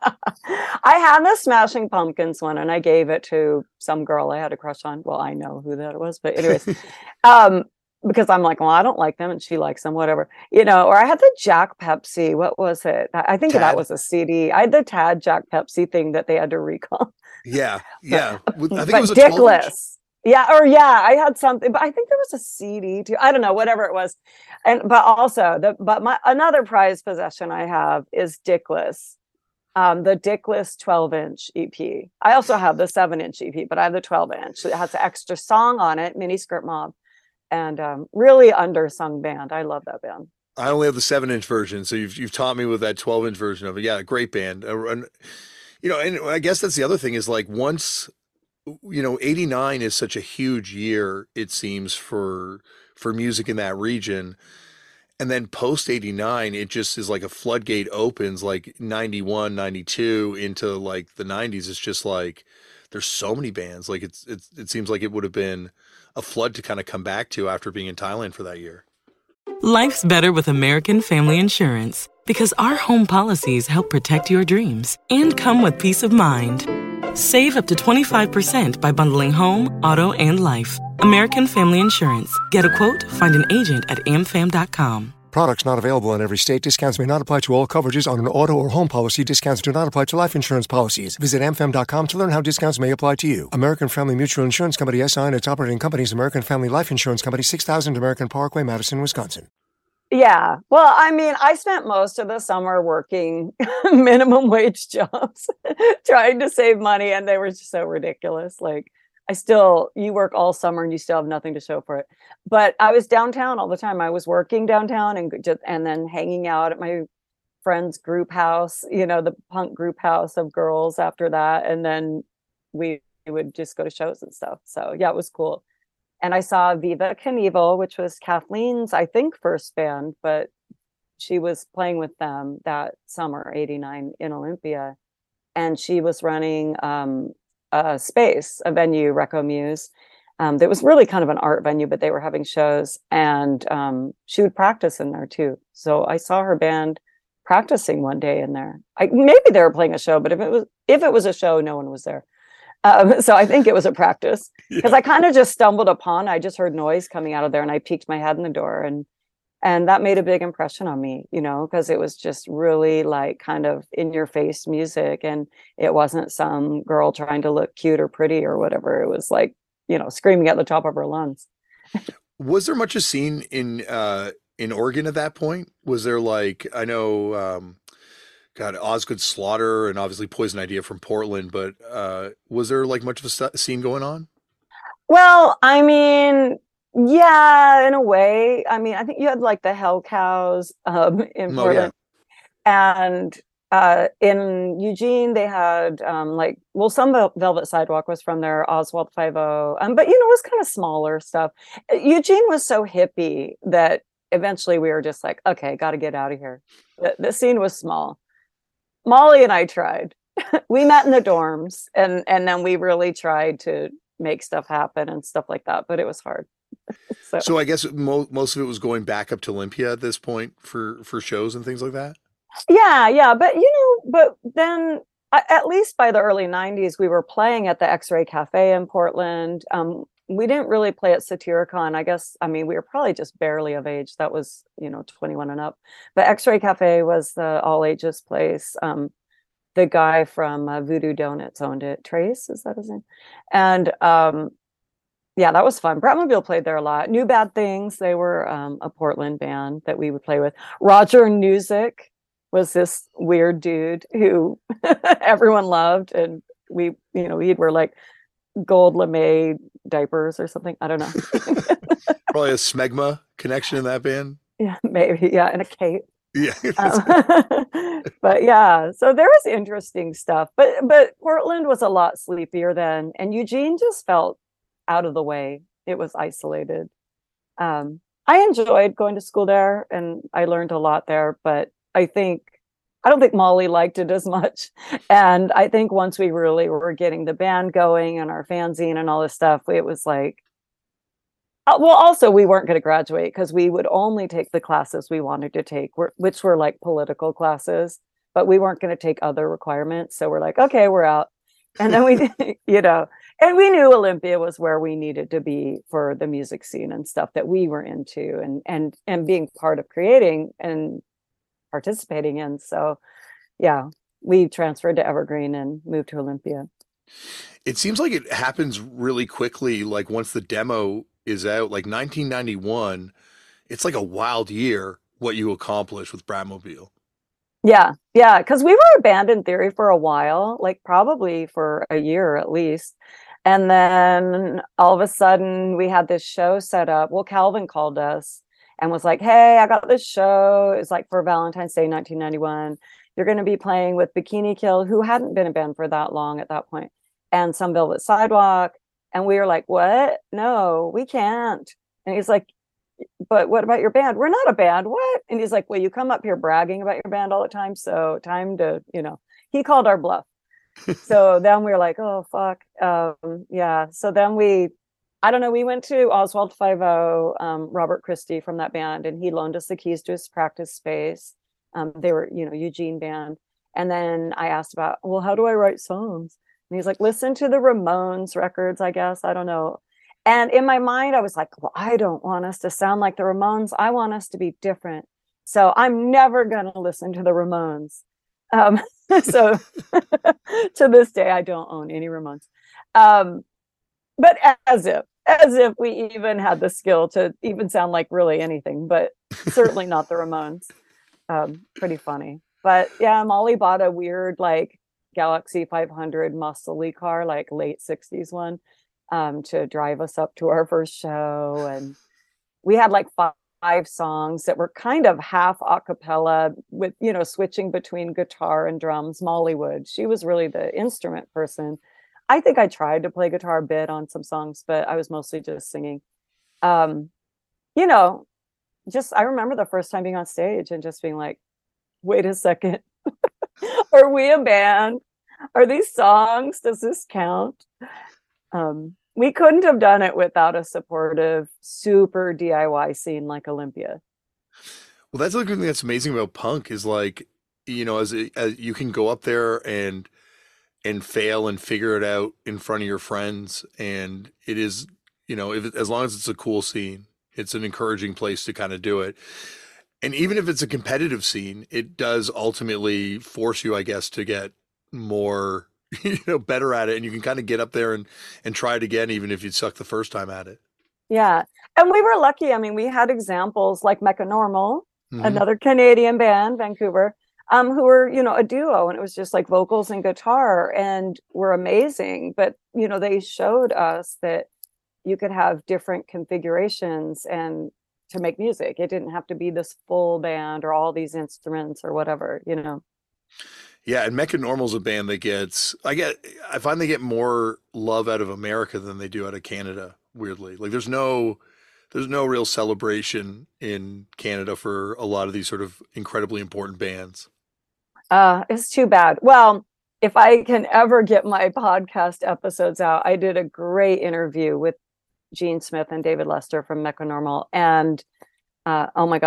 I had the Smashing Pumpkins one, and I gave it to some girl I had a crush on. Well, I know who that was, but anyways, because I'm like, well, I don't like them, and she likes them, whatever, Or I had the Jack Pepsi. What was it? I think Tad. that was a CD. I had the Tad Jack Pepsi thing that they had to recall. Yeah, yeah. I think but it was a Dickless. Yeah, I had something, but I think there was a CD too. I don't know, whatever it was. But also my another prized possession I have is Dickless. The Dickless 12-inch EP. I also have the 7-inch EP, but I have the 12-inch. It has an extra song on it, Mini Skirt Mob, and really undersung band. I love that band. I only have the 7-inch version, so you've taught me with that 12-inch version of it. Yeah, great band. And I guess that's the other thing is like once 89 is such a huge year, it seems, for music in that region. And then post 89, it just is like a floodgate opens like 91, 92 into like the 90s. It's just like there's so many bands. Like it seems like it would have been a flood to kind of come back to after being in Thailand for that year. Life's better with American Family Insurance because our home policies help protect your dreams and come with peace of mind. Save up to 25% by bundling home, auto, and life. American Family Insurance. Get a quote, find an agent at amfam.com. Products not available in every state. Discounts may not apply to all coverages on an auto or home policy. Discounts do not apply to life insurance policies. Visit amfam.com to learn how discounts may apply to you. American Family Mutual Insurance Company, SI, and its operating companies, American Family Life Insurance Company, 6000 American Parkway, Madison, Wisconsin. Yeah. Well, I mean, I spent most of the summer working minimum wage jobs, trying to save money, and they were just so ridiculous. Like, you work all summer and you still have nothing to show for it. But I was downtown all the time. I was working downtown and then hanging out at my friend's group house, the punk group house of girls after that. And then we would just go to shows and stuff. So yeah, it was cool. And I saw Viva Knievel, which was Kathleen's, I think, first band, but she was playing with them that summer, 89, in Olympia. And she was running Space, a venue, Reco Muse. That was really kind of an art venue, but they were having shows, and she would practice in there too. So I saw her band practicing one day in there. Maybe they were playing a show, but if it was a show, no one was there. So I think it was a practice because I kind of just stumbled upon. I just heard noise coming out of there, and I peeked my head in the door, and that made a big impression on me, because it was just really like kind of in your face music, and it wasn't some girl trying to look cute or pretty or whatever. It was like, screaming at the top of her lungs. Was there much a scene in Oregon at that point? Was there like, I know, Osgood Slaughter and obviously Poison Idea from Portland, but was there like much of a scene going on? Well, I mean, yeah, in a way. I mean, I think you had like the Hell Cows in Portland, and in Eugene they had some Velvet Sidewalk was from there, Oswald 50, but it was kind of smaller stuff. Eugene was so hippie that eventually we were just like, okay, got to get out of here. The scene was small. Molly and I tried. We met in the dorms, and then we really tried to make stuff happen and stuff like that, but it was hard. So I guess most of it was going back up to Olympia at this point for shows and things like that. Yeah, but but then at least by the early 90s, we were playing at the X-Ray Cafe in Portland. We didn't really play at Satyricon. I guess, I mean, we were probably just barely of age. That was, 21 and up. But X-Ray Cafe was the all ages place. The guy from Voodoo Donuts owned it. Trace, is that his name? And yeah, that was fun. Bratmobile played there a lot. New Bad Things, they were a Portland band that we would play with. Roger Newsick was this weird dude who everyone loved, and we'd wear like gold lame diapers or something. I don't know. Probably a smegma connection in that band. Yeah, maybe. Yeah, and a cape. Yeah. But yeah, so there was interesting stuff. But Portland was a lot sleepier then, and Eugene just felt out of the way. It was isolated. I enjoyed going to school there, and I learned a lot there, but I don't think Molly liked it as much. And I think once we really were getting the band going and our fanzine and all this stuff, it was like, well, also we weren't going to graduate because we would only take the classes we wanted to take, which were like political classes, but we weren't going to take other requirements. So we're like, okay, we're out. And then we, and we knew Olympia was where we needed to be for the music scene and stuff that we were into and being part of creating and participating in. So yeah, we transferred to Evergreen and moved to Olympia. It seems like it happens really quickly. Like once the demo is out, like 1991, it's like a wild year what you accomplish with Bratmobile. Yeah, because we were a band in theory for a while, like probably for a year at least. And then all of a sudden we had this show set up. Well, Calvin called us and was like, hey, I got this show. It's like for Valentine's Day 1991. You're going to be playing with Bikini Kill, who hadn't been a band for that long at that point, and Some Velvet Sidewalk. And we were like, what? No, we can't. And he's like, but what about your band? We're not a band. What? And he's like, well, you come up here bragging about your band all the time. So time to, he called our bluff. So then we were like, oh, fuck. Yeah. So then we went to Oswald 50, Robert Christie from that band, and he loaned us the keys to his practice space. They were, Eugene band. And then I asked about, well, how do I write songs? And he's like, listen to the Ramones records, I guess. I don't know. And in my mind, I was like, well, I don't want us to sound like the Ramones. I want us to be different. So I'm never going to listen to the Ramones. So to this day, I don't own any Ramones. But as if we even had the skill to even sound like really anything, but certainly not the Ramones. Pretty funny. But yeah, Molly bought a weird like Galaxie 500 muscly car, like late 60s one, to drive us up to our first show. And we had like five songs that were kind of half a cappella with, switching between guitar and drums. Molly would. She was really the instrument person. I think I tried to play guitar a bit on some songs, but I was mostly just singing. I remember the first time being on stage and just being like, wait a second. Are we a band? Are these songs? Does this count? We couldn't have done it without a supportive, super DIY scene like Olympia. Well, that's the thing that's amazing about punk is like, as you can go up there and fail and figure it out in front of your friends. And it is, as long as it's a cool scene, it's an encouraging place to kind of do it. And even if it's a competitive scene, it does ultimately force you, I guess, to get more, better at it. And you can kind of get up there and try it again, even if you suck the first time at it. Yeah. And we were lucky. I mean, we had examples like Mechanormal, another Canadian band, Vancouver, who were, a duo, and it was just like vocals and guitar and were amazing. But, they showed us that you could have different configurations and to make music. It didn't have to be this full band or all these instruments or whatever, Yeah, and Mechanormal's a band that I find they get more love out of America than they do out of Canada, weirdly. Like there's no real celebration in Canada for a lot of these sort of incredibly important bands. It's too bad. Well, if I can ever get my podcast episodes out, I did a great interview with Gene Smith and David Lester from Mechanormal. And oh my God,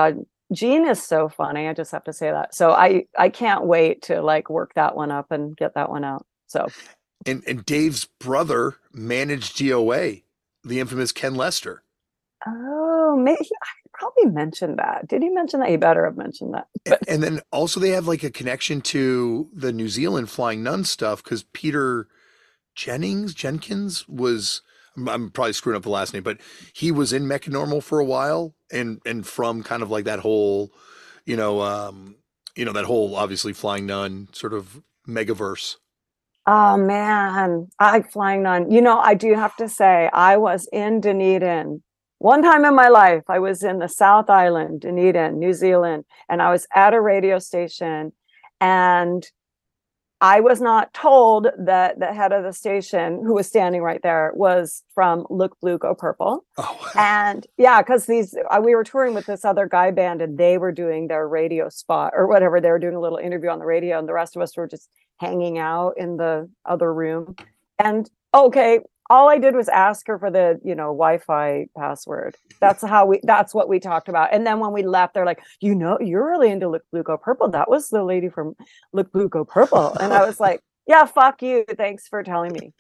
Gene is so funny. I just have to say that. So I can't wait to like work that one up and get that one out. So And Dave's brother managed DOA, the infamous Ken Lester. oh, maybe I probably mentioned that. Did he mention that? He better have mentioned that. But And then also they have like a connection to the New Zealand Flying Nun stuff because Peter Jenkins was, I'm probably screwing up the last name, but he was in Mechanormal for a while and from kind of like that whole, you know, that whole obviously Flying Nun sort of megaverse. oh man, I flying nun. You know, I do have to say, I was in Dunedin. One time in my life, I was in the South Island, Dunedin, New Zealand, and I was at a radio station, and I was not told that the head of the station, who was standing right there, was from Look Blue Go Purple. Oh, And yeah, because we were touring with this other guy band, and they were doing their radio spot or whatever. They were doing a little interview on the radio, and the rest of us were just hanging out in the other room. And okay, all I did was ask her for the, Wi-Fi password. That's what we talked about. And then when we left, they're like, you're really into Look Blue Go Purple. That was the lady from Look Blue Go Purple. And I was like, yeah, fuck you. Thanks for telling me,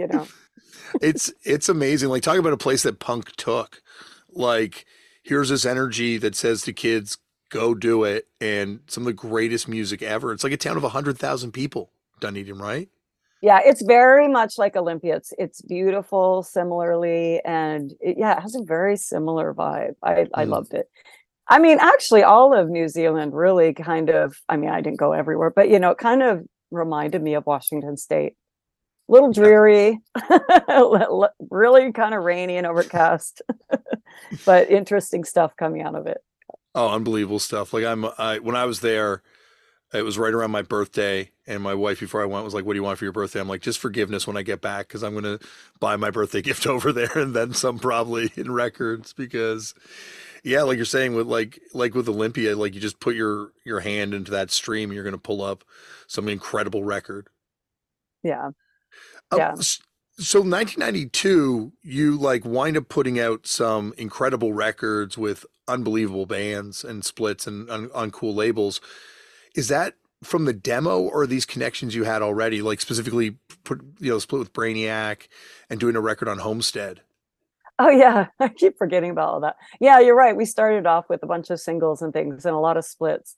it's amazing. Like talk about a place that punk took. Like here's this energy that says to kids, go do it. And some of the greatest music ever. It's like a town of 100,000 people, Dunedin, right? Yeah, it's very much like Olympia. It's beautiful similarly, and it has a very similar vibe. I loved it. I mean, actually, all of New Zealand really kind of, I mean, I didn't go everywhere, but it kind of reminded me of Washington State. Little dreary, really kind of rainy and overcast, but interesting stuff coming out of it. Oh, unbelievable stuff. Like when I was there, it was right around my birthday, and my wife before I went was like, "What do you want for your birthday?" I'm like, "Just forgiveness when I get back, because I'm going to buy my birthday gift over there, and then some probably in records." Because, yeah, like you're saying with like with Olympia, like you just put your hand into that stream, and you're going to pull up some incredible record. Yeah, Um, yeah. so 1992, you like wind up putting out some incredible records with unbelievable bands and splits and on cool labels. Is that from the demo or these connections you had already, like specifically split with Brainiac and doing a record on Homestead? Oh yeah, I keep forgetting about all that. Yeah, you're right. We started off with a bunch of singles and things and a lot of splits.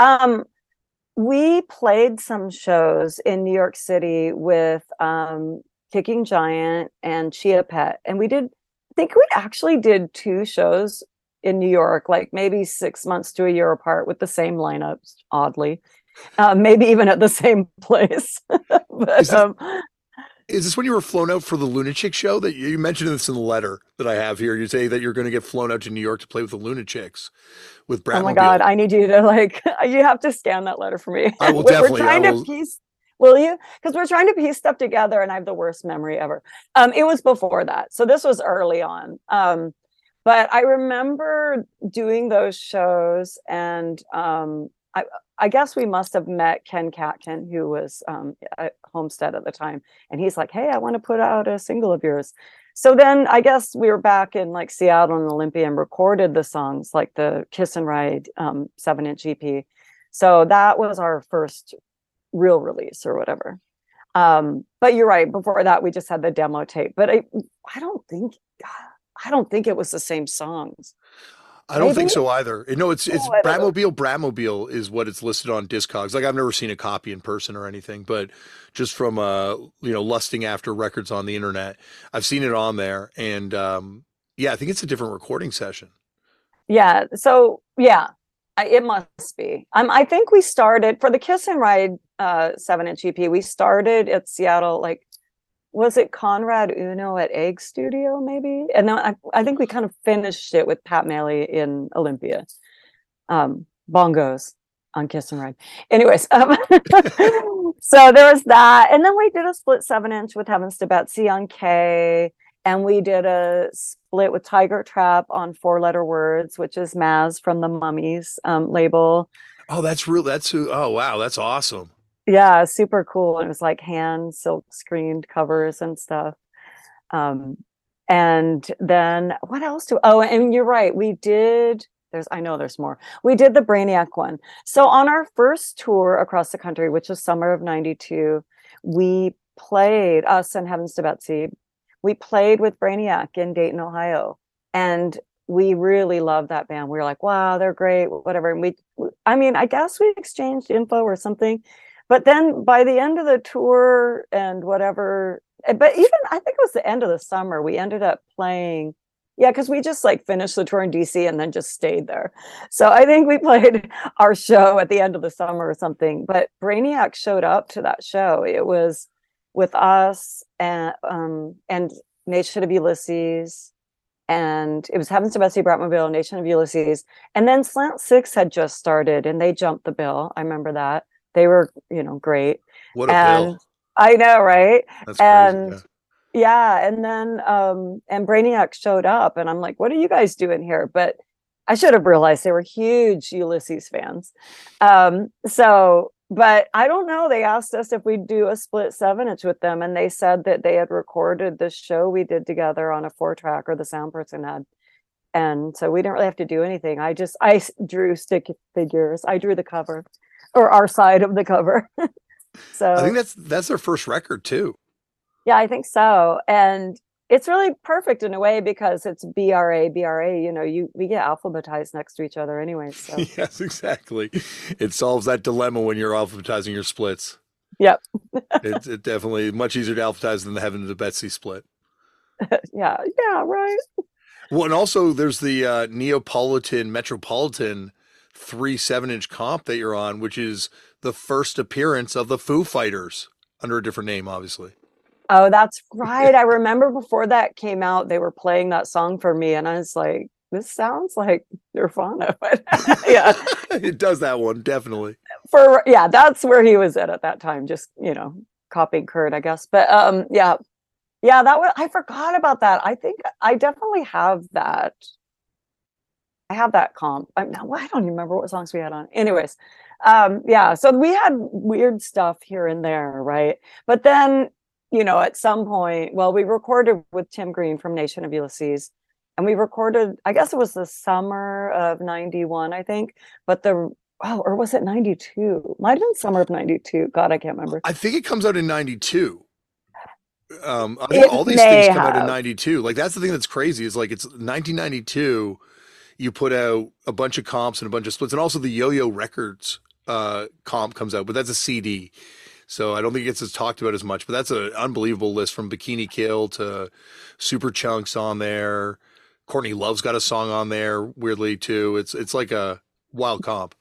We played some shows in New York City with Kicking Giant and Chia Pet, and I think we actually did 2 shows in New York, like maybe 6 months to a year apart with the same lineups, oddly, maybe even at the same place. But Is this when you were flown out for the Lunatic show? That you mentioned this in the letter that I have here. You say that you're going to get flown out to New York to play with the Lunatics with Bratmobile. Oh my God, I need you to you have to scan that letter for me. I will definitely. We're trying to piece, will you? Because we're trying to piece stuff together, and I have the worst memory ever. It was before that, so this was early on. But I remember doing those shows, and I guess we must have met Ken Catkin, who was at Homestead at the time, and he's like, "Hey, I want to put out a single of yours." So then I guess we were back in like Seattle and Olympia and recorded the songs, like the Kiss and Ride 7-inch EP. So that was our first real release or whatever. But you're right. Before that, we just had the demo tape. But I don't think it was the same songs. I don't think so either. No, it's Bratmobile is what it's listed on Discogs. Like I've never seen a copy in person or anything, but just from lusting after records on the internet, I've seen it on there. And I think it's a different recording session. Yeah. So yeah, it must be. I think we started for the Kiss and Ride 7-inch EP. We started at Seattle, like, was it Conrad Uno at Egg Studio, maybe? And then I think we kind of finished it with Pat Maley in Olympia. Bongos on Kiss and Ride. Anyways, so there was that. And then we did a split 7-inch with Heavens to Betsy on K. And we did a split with Tiger Trap on 4-letter words, which is Maz from the Mummies label. Oh, that's real. Oh, wow. That's awesome. Yeah, super cool. It was like hand silk screened covers and stuff. And then what else and you're right, we did I know there's more. We did the Brainiac one. So on our first tour across the country, which was summer of 92, we played, us and Heavens to Betsy, we played with Brainiac in Dayton, Ohio. And we really loved that band. We were like, wow, they're great, whatever. And I guess we exchanged info or something. But then by the end of the tour and whatever, but even I think it was the end of the summer, we ended up playing. Yeah, because we just like finished the tour in DC and then just stayed there. So I think we played our show at the end of the summer or something. But Brainiac showed up to that show. It was with us and Nation of Ulysses, and it was Heavens to Betsy, Bratmobile, Nation of Ulysses, and then Slant Six had just started and they jumped the bill. I remember that. They were, great. What a bill. I know, right? That's and crazy. yeah, and then and Brainiac showed up, and I'm like, "What are you guys doing here?" But I should have realized they were huge Ulysses fans. But I don't know. They asked us if we'd do a split 7-inch with them, and they said that they had recorded the show we did together on a 4-track, or the sound person had, and so we didn't really have to do anything. I drew stick figures. I drew the cover, or our side of the cover. So I think that's their first record too. Yeah, I think so. And it's really perfect in a way because it's BRA. We get alphabetized next to each other anyway. So Yes, exactly. It solves that dilemma when you're alphabetizing your splits. Yep. It's definitely much easier to alphabetize than the Heaven to Betsy split. Yeah, right. Well, and also there's the Metropolitan 3 7-inch comp that you're on, which is the first appearance of the Foo Fighters under a different name, obviously. Oh, that's right. I remember before that came out, they were playing that song for me, and I was like, this sounds like Nirvana. Yeah. It does that one, definitely. That's where he was at that time, just, copying Kurt, I guess. But yeah, I forgot about that. I think I definitely have that. I have that comp. I don't even remember what songs we had on. Anyways, so we had weird stuff here and there, right? But then, at some point, we recorded with Tim Green from Nation of Ulysses, and we recorded, I guess it was the summer of 91, I think, but or was it 92? Might have been summer of 92. God, I can't remember. I think it comes out in 92. I think all these things come out in 92. Like, that's the thing that's crazy is like, it's 1992. You put out a bunch of comps and a bunch of splits, and also the Yo-Yo Records comp comes out, but that's a CD. So I don't think it gets talked about as much, but that's an unbelievable list from Bikini Kill to Super Chunks on there. Courtney Love's got a song on there, weirdly, too. It's like a wild comp.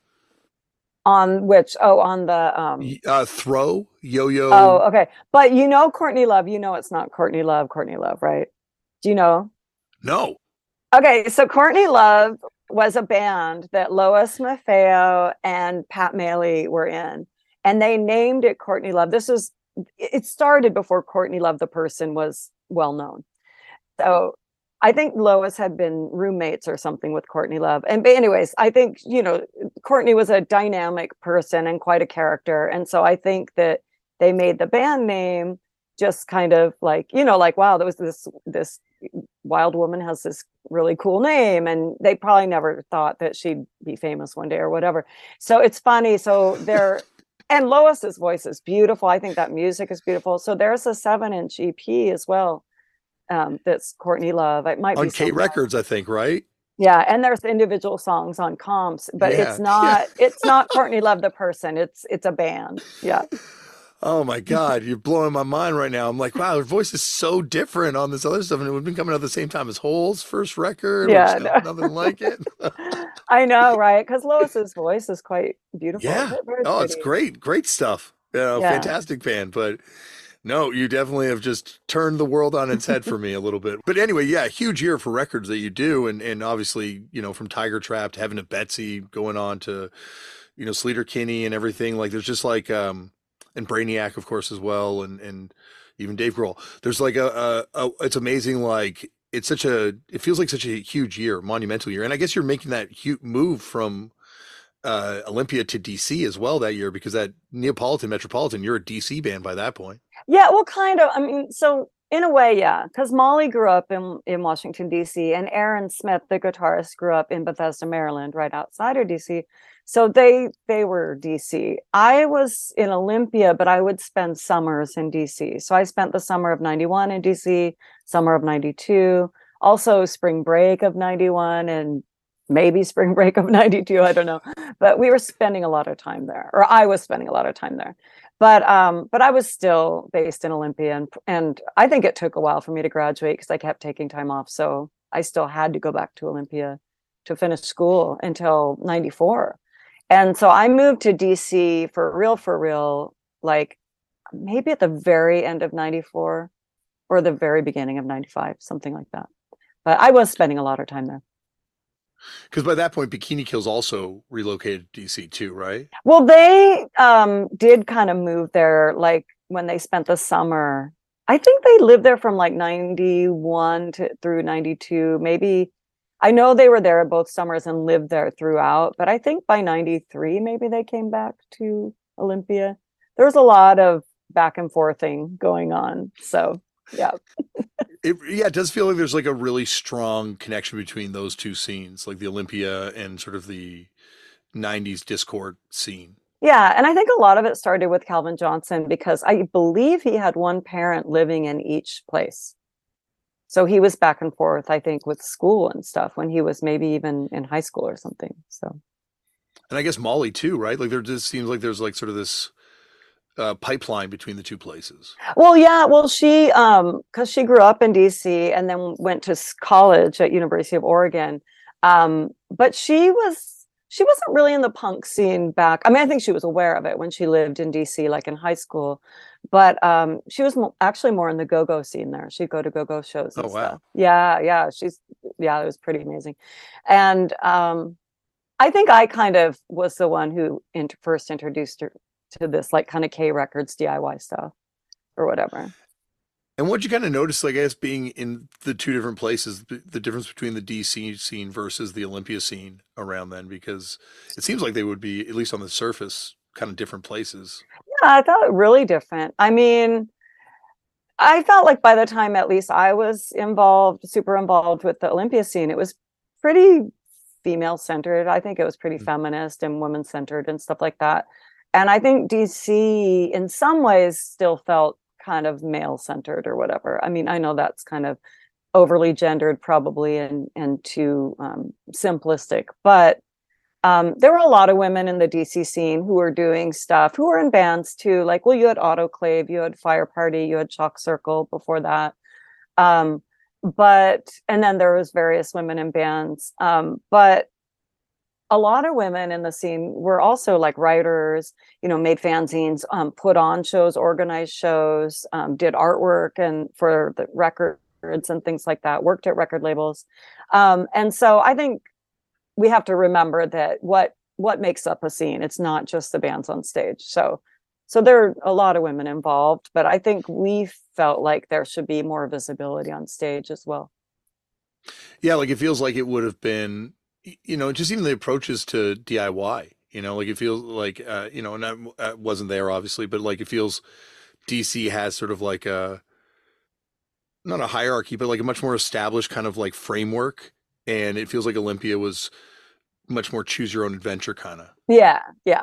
On which? Oh, on the Throw, Yo-Yo. Oh, okay. But Courtney Love, it's not Courtney Love, right? Do you know? No. Okay, so Courtney Love was a band that Lois Maffeo and Pat Maley were in, and they named it Courtney Love. It started before Courtney Love, the person, was well known. So I think Lois had been roommates or something with Courtney Love. But anyways, I think, Courtney was a dynamic person and quite a character. And so I think that they made the band name just kind of like, wow, there was this wild woman has this really cool name, and they probably never thought that she'd be famous one day or whatever. So it's funny. So and Lois's voice is beautiful. I think that music is beautiful. So there's a 7-inch EP as well. That's Courtney Love. It might be on K Records, I think, right? Yeah, and there's individual songs on comps, but it's not Courtney Love the person. It's a band. Yeah. Oh my God, you're blowing my mind right now. I'm like, wow, her voice is so different on this other stuff, and it would have been coming out at the same time as Hole's first record. Yeah, nothing like it. I know, right? Because Lois's voice is quite beautiful. Yeah. Oh, it's great stuff. Fantastic band. But no, you definitely have just turned the world on its head for me a little bit. But anyway, yeah, huge year for records that you do, and obviously, from Tiger Trap to Heaven to Betsy, going on to, Sleater Kinney and everything. Like, there's just like and Brainiac, of course, as well, and even Dave Grohl. There's like it's amazing. Like, it feels like such a huge year, monumental year. And I guess you're making that huge move from Olympia to DC as well that year, because that Metropolitan, you're a DC band by that point. Yeah, well, kind of. I mean, so In a way, yeah, because Molly grew up in Washington, D.C., and Aaron Smith, the guitarist, grew up in Bethesda, Maryland, right outside of D.C. So they were D.C. I was in Olympia, but I would spend summers in D.C. So I spent the summer of 91 in D.C., summer of 92, also spring break of 91, and maybe spring break of 92, I don't know. But we were spending a lot of time there, or I was spending a lot of time there. But I was still based in Olympia, and I think it took a while for me to graduate because I kept taking time off. So I still had to go back to Olympia to finish school until 94. And so I moved to DC for real, like maybe at the very end of 94 or the very beginning of 95, something like that. But I was spending a lot of time there. Because by that point, Bikini Kill's also relocated to DC too, right? Well, they did kind of move there, like when they spent the summer. I think they lived there from like 91 through 92. Maybe, I know they were there both summers and lived there throughout. But I think by 93, maybe they came back to Olympia. There was a lot of back and forthing going on. So, yeah. It does feel like there's like a really strong connection between those two scenes, like the Olympia and sort of the 90s Discord scene. Yeah, and I think a lot of it started with Calvin Johnson because I believe he had one parent living in each place. So he was back and forth, I think, with school and stuff when he was maybe even in high school or something. So, and I guess Molly too, right? Like there just seems like there's like sort of this pipeline between the two places. Well, yeah, well, she because she grew up in DC and then went to college at University of Oregon, but she wasn't really in the punk scene back. I mean, I think she was aware of it when she lived in DC, like in high school, but she was actually more in the go-go scene there. She'd go to go-go shows and stuff. Yeah, it was pretty amazing. And I think I kind of was the one who first introduced her to this like kind of K Records DIY stuff or whatever. And what you kind of notice, I guess, being in the two different places, the difference between the DC scene versus the Olympia scene around then, because it seems like they would be, at least on the surface, kind of different places. Yeah, I thought really different. I mean, I felt like by the time at least I was super involved with the Olympia scene, it was pretty female centered. I think it was pretty feminist and women centered and stuff like that. And I think DC in some ways still felt kind of male centered or whatever. I mean, I know that's kind of overly gendered probably and too simplistic, but there were a lot of women in the DC scene who were doing stuff, who were in bands too. Like, well, you had Autoclave, you had Fire Party, you had Chalk Circle before that. And then there was various women in bands. But a lot of women in the scene were also like writers, made fanzines, put on shows, organized shows, did artwork and for the records and things like that, worked at record labels. And so I think we have to remember that what makes up a scene, it's not just the bands on stage. So there are a lot of women involved, but I think we felt like there should be more visibility on stage as well. Yeah, like it feels like it would have been, just even the approaches to DIY, like it feels like, and I wasn't there obviously, but like it feels DC has sort of like not a hierarchy, but like a much more established kind of like framework. And it feels like Olympia was much more choose your own adventure kind of. Yeah.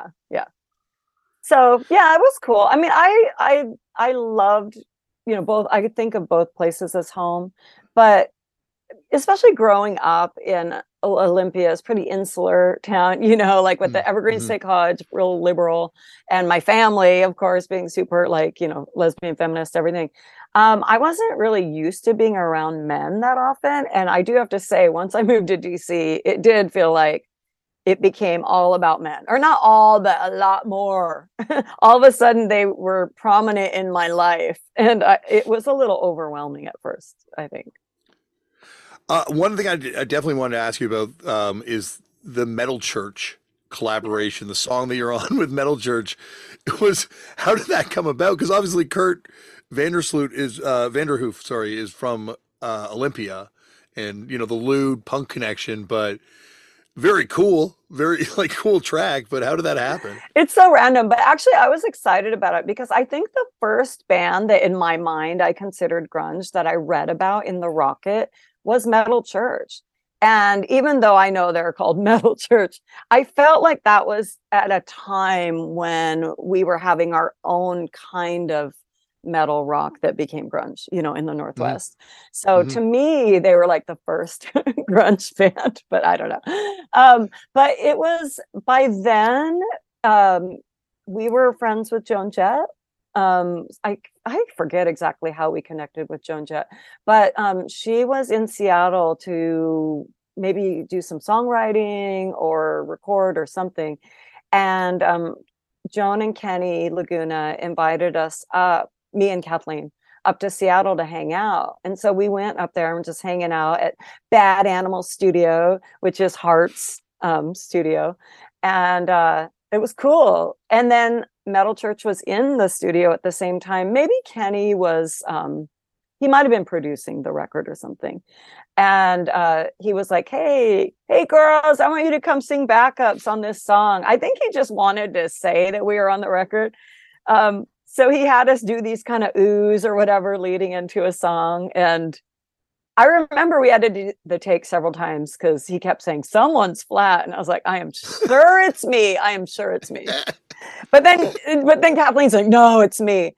So yeah, it was cool. I mean, I loved, both. I could think of both places as home, but especially growing up in Olympia, is pretty insular town, like with the Evergreen State College, real liberal, and my family, of course, being super like, lesbian, feminist, everything. I wasn't really used to being around men that often. And I do have to say, once I moved to DC, it did feel like it became all about men, or not all, but a lot more. All of a sudden they were prominent in my life. And it was a little overwhelming at first, I think. One thing I definitely wanted to ask you about is the Metal Church collaboration, the song that you're on with Metal Church. How did that come about? Because obviously Kurt Vanderhoof is from Olympia, and the lewd punk connection. But Very cool, very like cool track, but how did that happen? It's so random, but actually I was excited about it because I think the first band that in my mind I considered grunge that I read about in the Rocket was Metal Church. And even though I know they're called Metal Church, I felt like that was at a time when we were having our own kind of metal rock that became grunge, you know, in the Northwest. So to me, they were like the first grunge band, but I don't know. But it was by then, we were friends with Joan Jett. I forget exactly how we connected with Joan Jett, but she was in Seattle to maybe do some songwriting or record or something. And Joan and Kenny Laguna invited us up, me and Kathleen, up to Seattle to hang out. And so we went up there and just hanging out at Bad Animal Studio, which is Heart's studio. And it was cool. And then Metal Church was in the studio at the same time. Maybe Kenny was, he might have been producing the record or something. And he was like, hey girls, I want you to come sing backups on this song. I think he just wanted to say that we were on the record. So he had us do these kind of oohs or whatever leading into a song. And I remember we had to do the take several times because he kept saying, someone's flat. And I was like, I am sure it's me. I am sure it's me. But then Kathleen's like, no, it's me.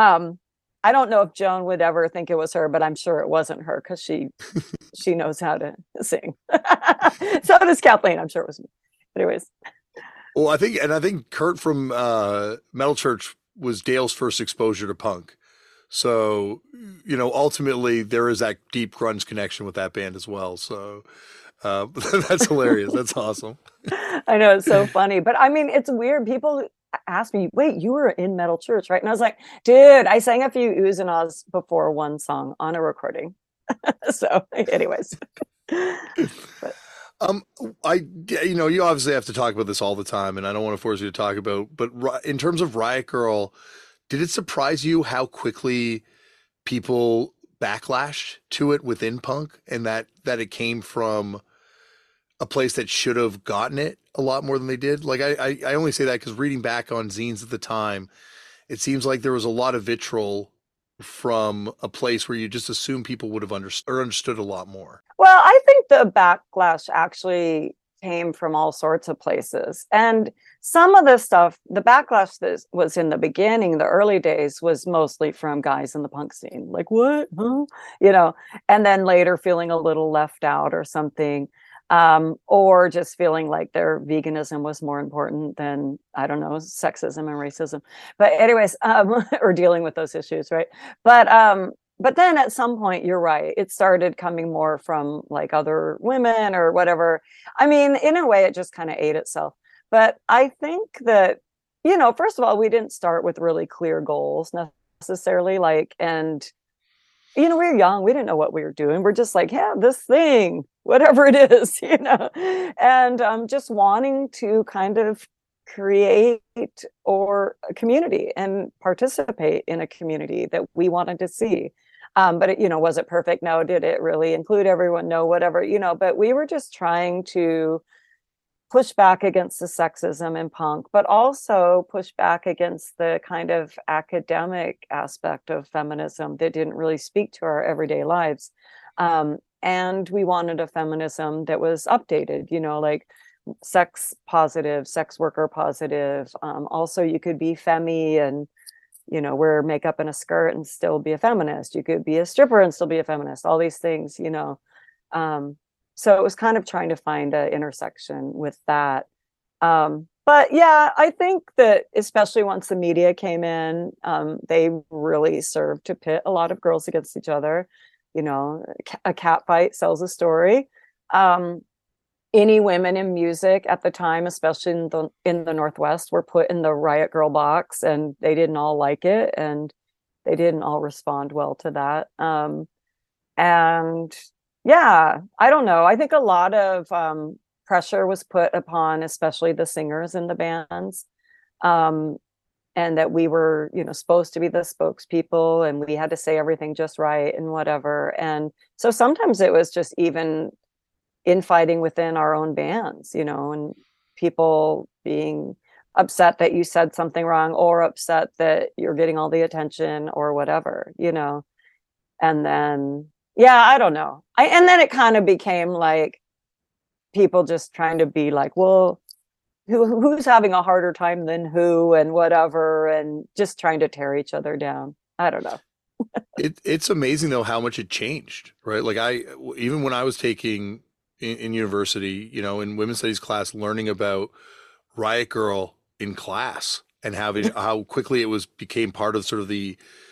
I don't know if Joan would ever think it was her, but I'm sure it wasn't her because she knows how to sing. So does Kathleen. I'm sure it was me. Anyways. Well, I think Kurt from Metal Church was Dale's first exposure to punk. So, you know, ultimately there is that deep grunge connection with that band as well. So that's hilarious. That's awesome. I know, it's so funny. But I mean, it's weird. People ask me, wait, you were in Metal Church, right? And I was like, dude, I sang a few oohs and ahs before one song on a recording. So anyways. But. You obviously have to talk about this all the time, and I don't want to force you to talk about, but in terms of Riot Grrrl, did it surprise you how quickly people backlashed to it within punk, and that it came from a place that should have gotten it a lot more than they did? Like, I only say that because reading back on zines at the time, it seems like there was a lot of vitriol from a place where you just assume people would have understood a lot more. Well, I think the backlash actually came from all sorts of places. And some of the stuff, the backlash that was in the beginning, the early days, was mostly from guys in the punk scene. Like, what? Huh? You know, and then later feeling a little left out or something. Or just feeling like their veganism was more important than, I don't know, sexism and racism. But anyways, or dealing with those issues, right? But then at some point, you're right, it started coming more from like other women or whatever. I mean, in a way, it just kind of ate itself. But I think that, you know, first of all, we didn't start with really clear goals necessarily, like, and you know, we were young, we didn't know what we were doing. We're just like, yeah, this thing, whatever it is, you know, and just wanting to kind of create or a community and participate in a community that we wanted to see. But it, you know, was it perfect? No. Did it really include everyone? No, whatever, you know, but we were just trying to push back against the sexism in punk, but also push back against the kind of academic aspect of feminism that didn't really speak to our everyday lives. And we wanted a feminism that was updated, you know, like sex positive, sex worker positive. Also, you could be femi and, you know, wear makeup and a skirt and still be a feminist. You could be a stripper and still be a feminist. All these things, you know. So it was kind of trying to find an intersection with that. But yeah, I think that especially once the media came in, they really served to pit a lot of girls against each other. You know, a cat fight sells a story. Any women in music at the time, especially in the Northwest, were put in the Riot Grrrl box, and they didn't all like it, and they didn't all respond well to that. And yeah, I don't know. I think a lot of pressure was put upon, especially the singers in the bands, and that we were, you know, supposed to be the spokespeople, and we had to say everything just right and whatever. And so sometimes it was just even infighting within our own bands, and people being upset that you said something wrong or upset that you're getting all the attention or whatever, and then, yeah, I don't know. And then it kind of became like people just trying to be like, well, who's having a harder time than who and whatever, and just trying to tear each other down. I don't know. It's amazing though how much it changed, right? Like even when I was taking in university, in women's studies class, learning about Riot Grrrl in class and how quickly it became part of sort of the,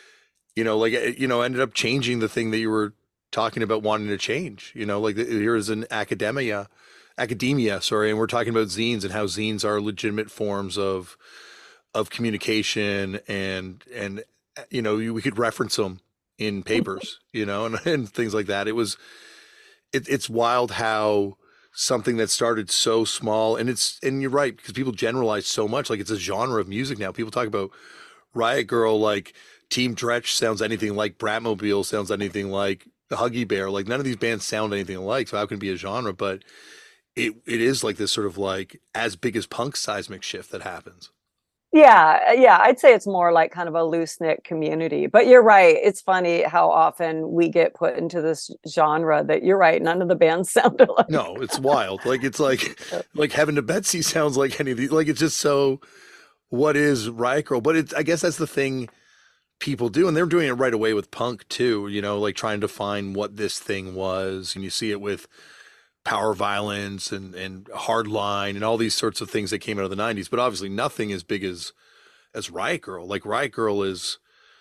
ended up changing the thing that you were talking about wanting to change. Here is an academia, and we're talking about zines and how zines are legitimate forms of communication, and we could reference them in papers, and things like that. It's wild how something that started so small, and you're right, because people generalize so much, like it's a genre of music now. People talk about Riot Grrrl like Team Dretch sounds anything like Bratmobile, sounds anything like the Huggy Bear. Like none of these bands sound anything alike, so how can it be a genre? But it is like this sort of like as big as punk seismic shift that happens. Yeah, I'd say it's more like kind of a loose-knit community. But you're right. It's funny how often we get put into this genre that you're right, none of the bands sound alike. No, it's wild. Like it's like Heaven to Betsy sounds like any of these. Like it's just so, what is Riot Grrrl? But I guess that's the thing people do, and they're doing it right away with punk too, like trying to find what this thing was. And you see it with Power Violence and Hardline and all these sorts of things that came out of the 90s, but obviously nothing as big as Riot Grrrl. Like Riot Grrrl is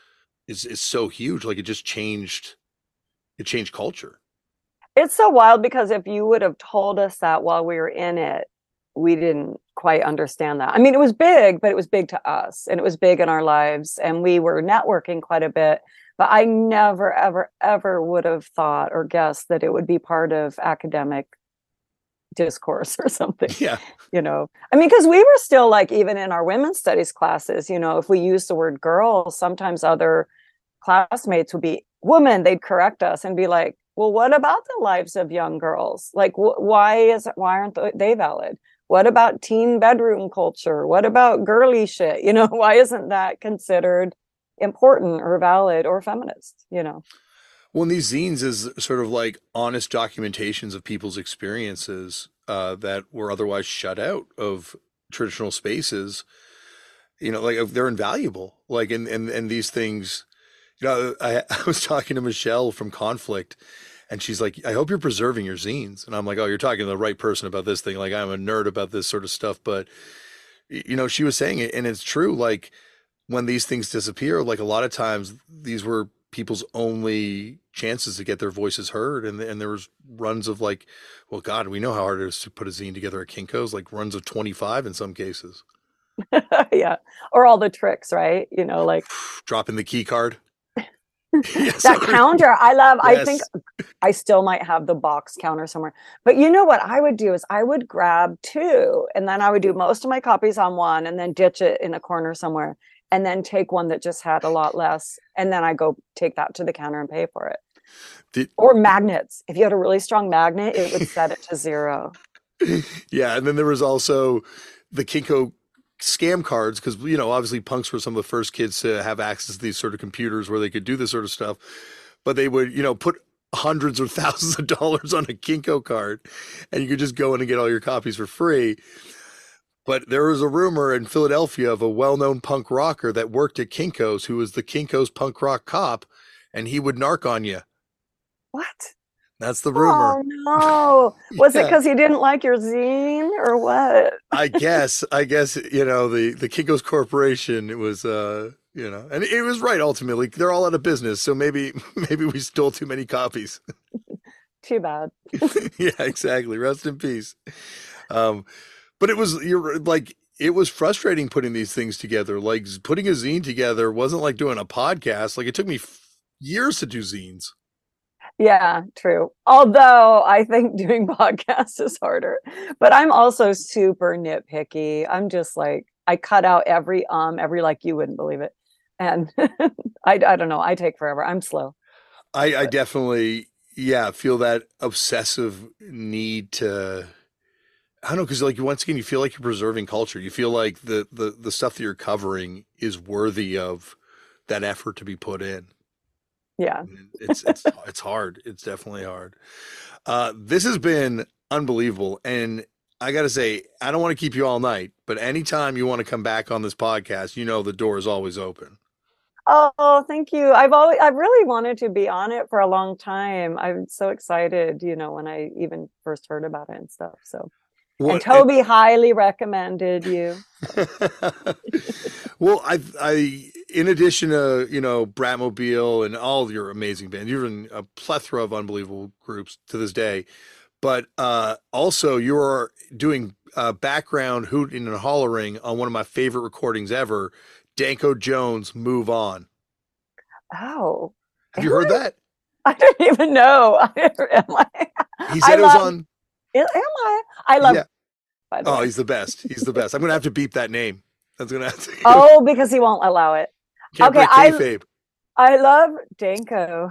so huge. Like it changed culture. It's so wild because if you would have told us that while we were in it, we didn't quite understand that. I mean, it was big, but it was big to us and it was big in our lives, and we were networking quite a bit. But I never, ever, ever would have thought or guessed that it would be part of academic discourse or something. Yeah. I mean, because we were still like, even in our women's studies classes, if we used the word girl, sometimes other classmates would be woman, they'd correct us and be like, well, what about the lives of young girls? Like, why aren't they valid? What about teen bedroom culture? What about girly shit? Why isn't that considered important or valid or feminist? Well, and these zines is sort of like honest documentations of people's experiences that were otherwise shut out of traditional spaces. Like they're invaluable. Like and these things. I was talking to Michelle from Conflict, and she's like, "I hope you're preserving your zines." And I'm like, "Oh, you're talking to the right person about this thing. Like I'm a nerd about this sort of stuff." But she was saying it, and it's true. Like when these things disappear, like a lot of times these were people's only chances to get their voices heard. And there was runs of like, well, God, we know how hard it is to put a zine together at Kinko's, like runs of 25 in some cases. Yeah. Or all the tricks, right? Like dropping the key card. That counter, I love. Yes. I think I still might have the box counter somewhere. But you know what I would do is I would grab two, and then I would do most of my copies on one and then ditch it in a corner somewhere, and then take one that just had a lot less, and then I go take that to the counter and pay for it. Or magnets. If you had a really strong magnet, it would set it to 0. Yeah, and then there was also the Kinko scam cards, because obviously punks were some of the first kids to have access to these sort of computers where they could do this sort of stuff, but they would put hundreds or thousands of dollars on a Kinko card and you could just go in and get all your copies for free. But there was a rumor in Philadelphia of a well-known punk rocker that worked at Kinko's who was the Kinko's punk rock cop, and he would narc on you. What? That's the rumor. Oh no! Was it because he didn't like your zine or what? I guess the Kinko's Corporation. It was and it was right. Ultimately, they're all out of business, so maybe we stole too many copies. Too bad. Yeah, exactly. Rest in peace. But it was frustrating putting these things together. Like putting a zine together wasn't like doing a podcast. Like it took me years to do zines. Yeah, true. Although I think doing podcasts is harder, but I'm also super nitpicky. I'm just like, I cut out every like you wouldn't believe it. And I don't know. I take forever. I'm slow. I definitely, yeah, feel that obsessive need to, I don't know, because like once again, you feel like you're preserving culture. You feel like the stuff that you're covering is worthy of that effort to be put in. Yeah. It's hard. It's definitely hard. This has been unbelievable, and I got to say, I don't want to keep you all night, but anytime you want to come back on this podcast, the door is always open. Oh, thank you. I've really wanted to be on it for a long time. I'm so excited, when I even first heard about it and stuff. So, and Toby highly recommended you. Well, I, in addition to, Bratmobile and all of your amazing bands, you're in a plethora of unbelievable groups to this day, but also you're doing background hooting and hollering on one of my favorite recordings ever, Danko Jones, Move On. Oh. Have you heard that? I don't even know. He said it was on. Am I? I love. Yeah. Oh, he's the best. He's the best. I'm going to have to beep that name. That's going to have to. Oh, because he won't allow it. Can't break kayfabe. I love Danko.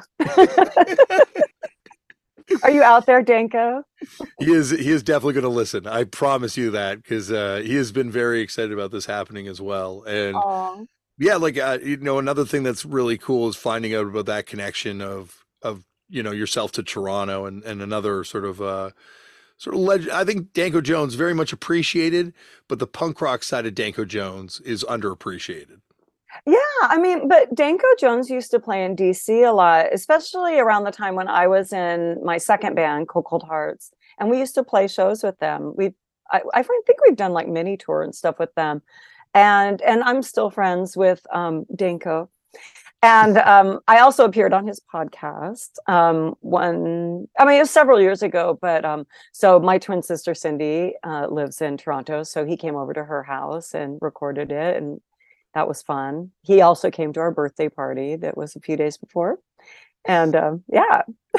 Are you out there, Danko? He is definitely going to listen. I promise you that, because he has been very excited about this happening as well. And aww. Yeah, like another thing that's really cool is finding out about that connection of yourself to Toronto, and another sort of legend. I think Danko Jones very much appreciated, but the punk rock side of Danko Jones is underappreciated. Yeah, I mean, but Danko Jones used to play in DC a lot, especially around the time when I was in my second band, Cold Hearts, and we used to play shows with them. I think we've done like mini tour and stuff with them, and I'm still friends with Danko, and I also appeared on his podcast. It was several years ago, but so my twin sister Cindy lives in Toronto, so he came over to her house and recorded it, and that was fun. He also came to our birthday party that was a few days before. And yeah.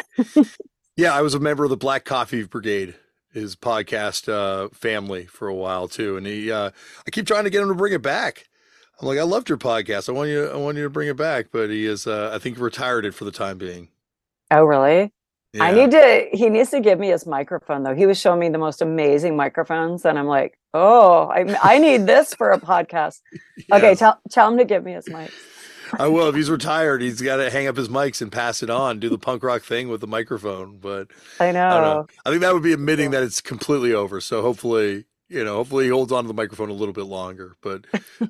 Yeah, I was a member of the Black Coffee Brigade, his podcast family, for a while too. And I keep trying to get him to bring it back. I'm like, I loved your podcast. I want you to bring it back. But he is, I think, retired it for the time being. Oh, really? Yeah. He needs to give me his microphone though. He was showing me the most amazing microphones, and I'm like, oh, I need this for a podcast. Yes. Okay, tell him to give me his mic. I will. If he's retired, he's got to hang up his mics and pass it on, do the punk rock thing with the microphone. But I know. I think that would be admitting that it's completely over. So hopefully he holds on to the microphone a little bit longer. But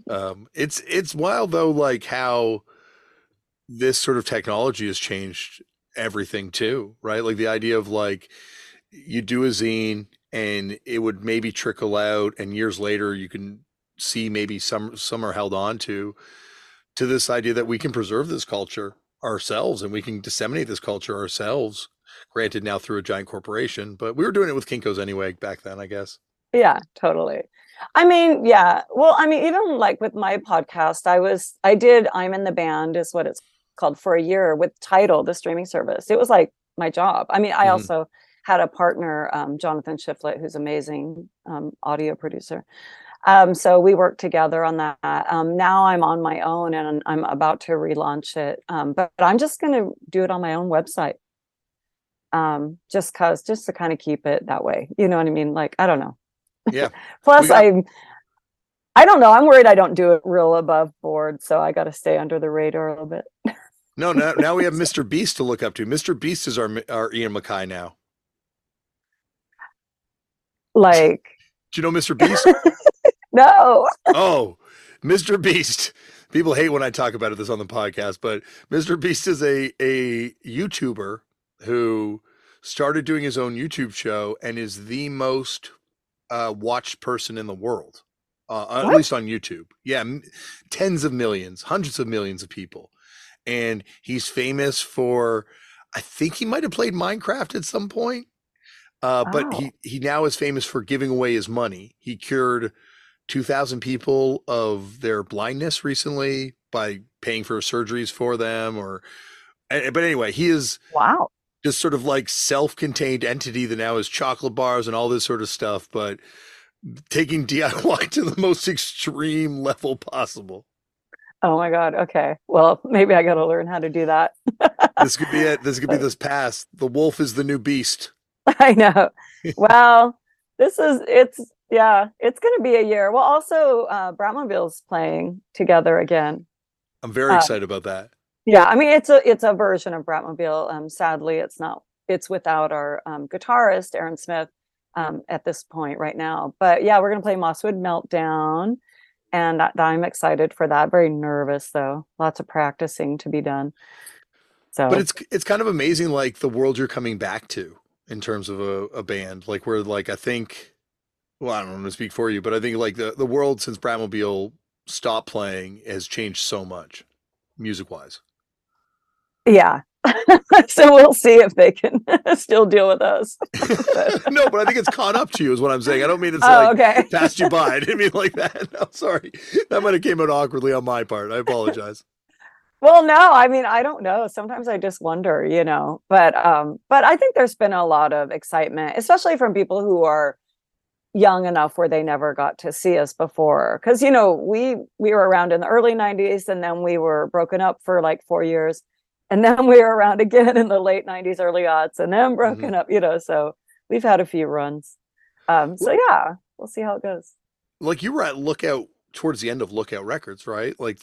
it's wild though, like how this sort of technology has changed everything too, right? Like the idea of like you do a zine and it would maybe trickle out, and years later you can see maybe some are held on to this idea that we can preserve this culture ourselves and we can disseminate this culture ourselves, granted now through a giant corporation, but we were doing it with Kinko's anyway back then, I guess. Yeah, totally. I mean, yeah. Well, I mean, even like with my podcast, I'm in the band is what it's called for a year with Tidal, the streaming service. It was like my job. I mean, I also had a partner, Jonathan Shiflett, who's amazing audio producer. So we worked together on that. Now I'm on my own and I'm about to relaunch it. But I'm just going to do it on my own website. Just to kind of keep it that way. You know what I mean? Like, I don't know. Yeah. Plus I don't know. I'm worried I don't do it real above board. So I got to stay under the radar a little bit. No, now we have Mr. Beast to look up to. Mr. Beast is our Ian MacKaye now. Like, do you know Mr. Beast? No. Oh, Mr. Beast. People hate when I talk about this on the podcast, but Mr. Beast is a YouTuber who started doing his own YouTube show and is the most watched person in the world, at least on YouTube. Yeah, tens of millions, hundreds of millions of people. And he's famous for, I think he might have played Minecraft at some point. But he now is famous for giving away his money. He cured 2,000 people of their blindness recently by paying for surgeries for them. But anyway, he is just sort of like self-contained entity that now has chocolate bars and all this sort of stuff, but taking DIY to the most extreme level possible. Oh my God. Okay. Well, maybe I got to learn how to do that. This could be it. This could be this pass. The wolf is the new beast. I know. Well, it's going to be a year. Well, also, Bratmobile's playing together again. I'm very excited about that. Yeah, I mean, it's a version of Bratmobile. Sadly, it's without our guitarist, Aaron Smith, at this point right now. But yeah, we're going to play Mosswood Meltdown. And I'm excited for that. Very nervous, though. Lots of practicing to be done. So, but it's kind of amazing, like the world you're coming back to in terms of a band. Like where, like I think, well, I don't want to speak for you, but I think like the world since Bratmobile stopped playing has changed so much, music wise. Yeah. So we'll see if they can still deal with us. No, but I think it's caught up to you is what I'm saying. I don't mean it's passed you by. I didn't mean like that. No, sorry. That might have came out awkwardly on my part. I apologize. Well, no, I mean, I don't know. Sometimes I just wonder, but I think there's been a lot of excitement, especially from people who are young enough where they never got to see us before. Because, we were around in the early 90s, and then we were broken up for like 4 years. And then we were around again in the late 90s, early aughts, and then broken up, so we've had a few runs. So yeah, we'll see how it goes. Like you were at Lookout towards the end of Lookout Records, right? Like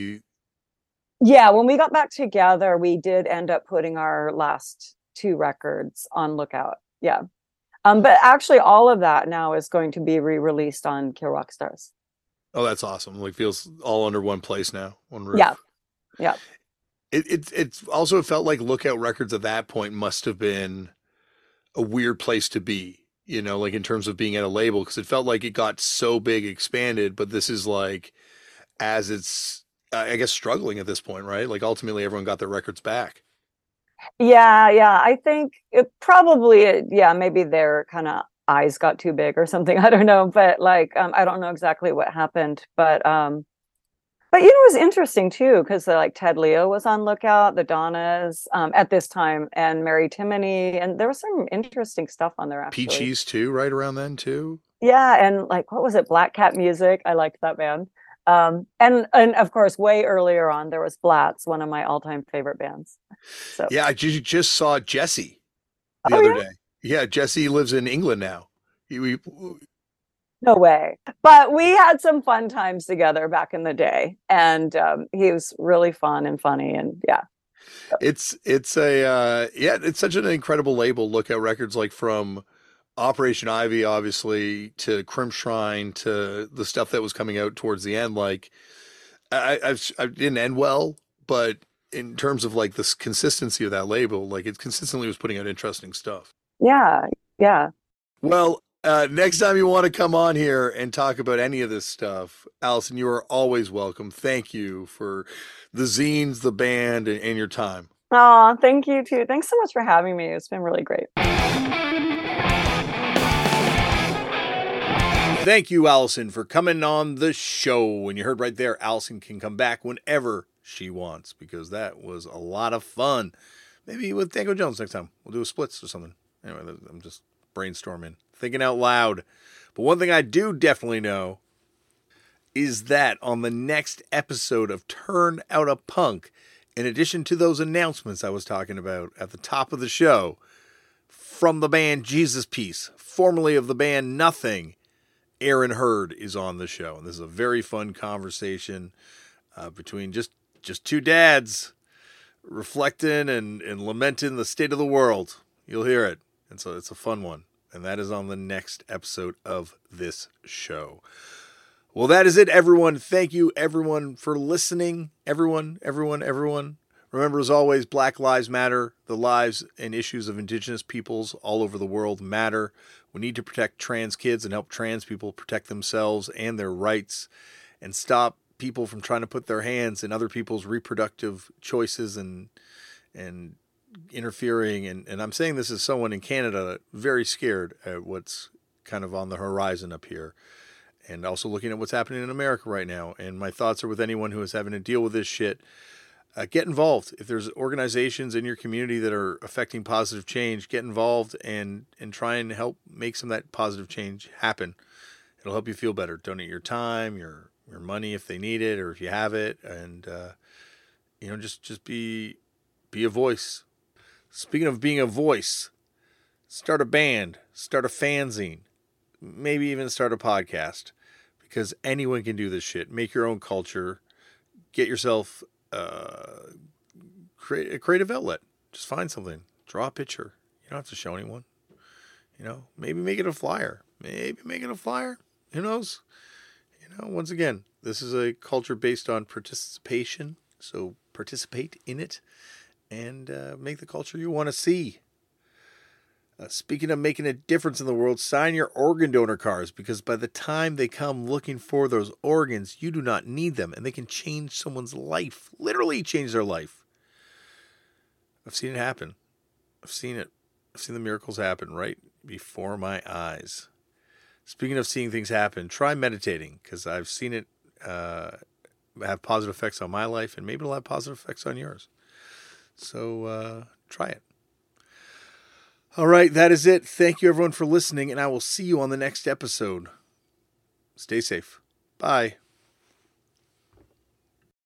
Yeah, when we got back together, we did end up putting our last 2 records on Lookout. Yeah. But actually all of that now is going to be re-released on Kill Rock Stars. Oh, that's awesome. Like feels all under one place now, one roof. Yeah. Yeah. It's also felt like Lookout Records at that point must have been a weird place to be, like in terms of being at a label, because it felt like it got so big, expanded, but this is like, as it's, I guess, struggling at this point, right? Like ultimately everyone got their records back. Yeah. I think it probably, maybe their kind of eyes got too big or something. I don't know, but like, I don't know exactly what happened, but it was interesting too, because like Ted Leo was on Lookout, the Donnas at this time, and Mary Timony, and there was some interesting stuff on there actually. Peaches too, right around then too. Yeah, and like what was it, Black Cat Music? I liked that band. And of course, way earlier on, there was Blatz, one of my all-time favorite bands. So yeah, I just saw Jesse the other day. Yeah, Jesse lives in England now. No way. But we had some fun times together back in the day, and he was really fun and funny, and yeah. It's such an incredible label. Lookout Records, like from Operation Ivy, obviously, to Crimpshrine, to the stuff that was coming out towards the end. Like, I didn't end well, but in terms of like this consistency of that label, like it consistently was putting out interesting stuff. Yeah. Well, next time you want to come on here and talk about any of this stuff, Allison, you are always welcome. Thank you for the zines, the band, and your time. Oh, thank you too. Thanks so much for having me. It's been really great. Thank you, Allison, for coming on the show. And you heard right there, Allison can come back whenever she wants, because that was a lot of fun. Maybe with Danko Jones next time. We'll do a splits or something. Anyway, I'm just brainstorming, thinking out loud. But one thing I do definitely know is that on the next episode of Turn Out a Punk, in addition to those announcements I was talking about at the top of the show, from the band Jesus Piece, formerly of the band Nothing, Aaron Hurd is on the show. And this is a very fun conversation between just 2 dads reflecting and lamenting the state of the world. You'll hear it. And so it's a fun one. And that is on the next episode of this show. Well, that is it, everyone. Thank you, everyone, for listening. Everyone. Remember, as always, Black Lives Matter. The lives and issues of Indigenous peoples all over the world matter. We need to protect trans kids and help trans people protect themselves and their rights, and stop people from trying to put their hands in other people's reproductive choices and interfering. And I'm saying this as someone in Canada very scared at what's kind of on the horizon up here, and also looking at what's happening in America right now. And my thoughts are with anyone who is having to deal with this shit. Get involved. If there's organizations in your community that are affecting positive change, get involved and try and help make some of that positive change happen. It'll help you feel better. Donate your time, your money if they need it or if you have it, and just be Be a voice. Speaking of being a voice, start a band, start a fanzine, maybe even start a podcast, because anyone can do this shit. Make your own culture. Get yourself create a creative outlet. Just find something. Draw a picture. You don't have to show anyone. Maybe make it a flyer. Who knows? Once again, this is a culture based on participation. So participate in it and make the culture you want to see. Speaking of making a difference in the world, sign your organ donor cards, because by the time they come looking for those organs, you do not need them, and they can change someone's life, literally change their life. I've seen it happen. I've seen it. I've seen the miracles happen right before my eyes. Speaking of seeing things happen, try meditating, because I've seen it have positive effects on my life, and maybe it'll have positive effects on yours. So try it. All right, that is it. Thank you, everyone, for listening, and I will see you on the next episode. Stay safe. Bye.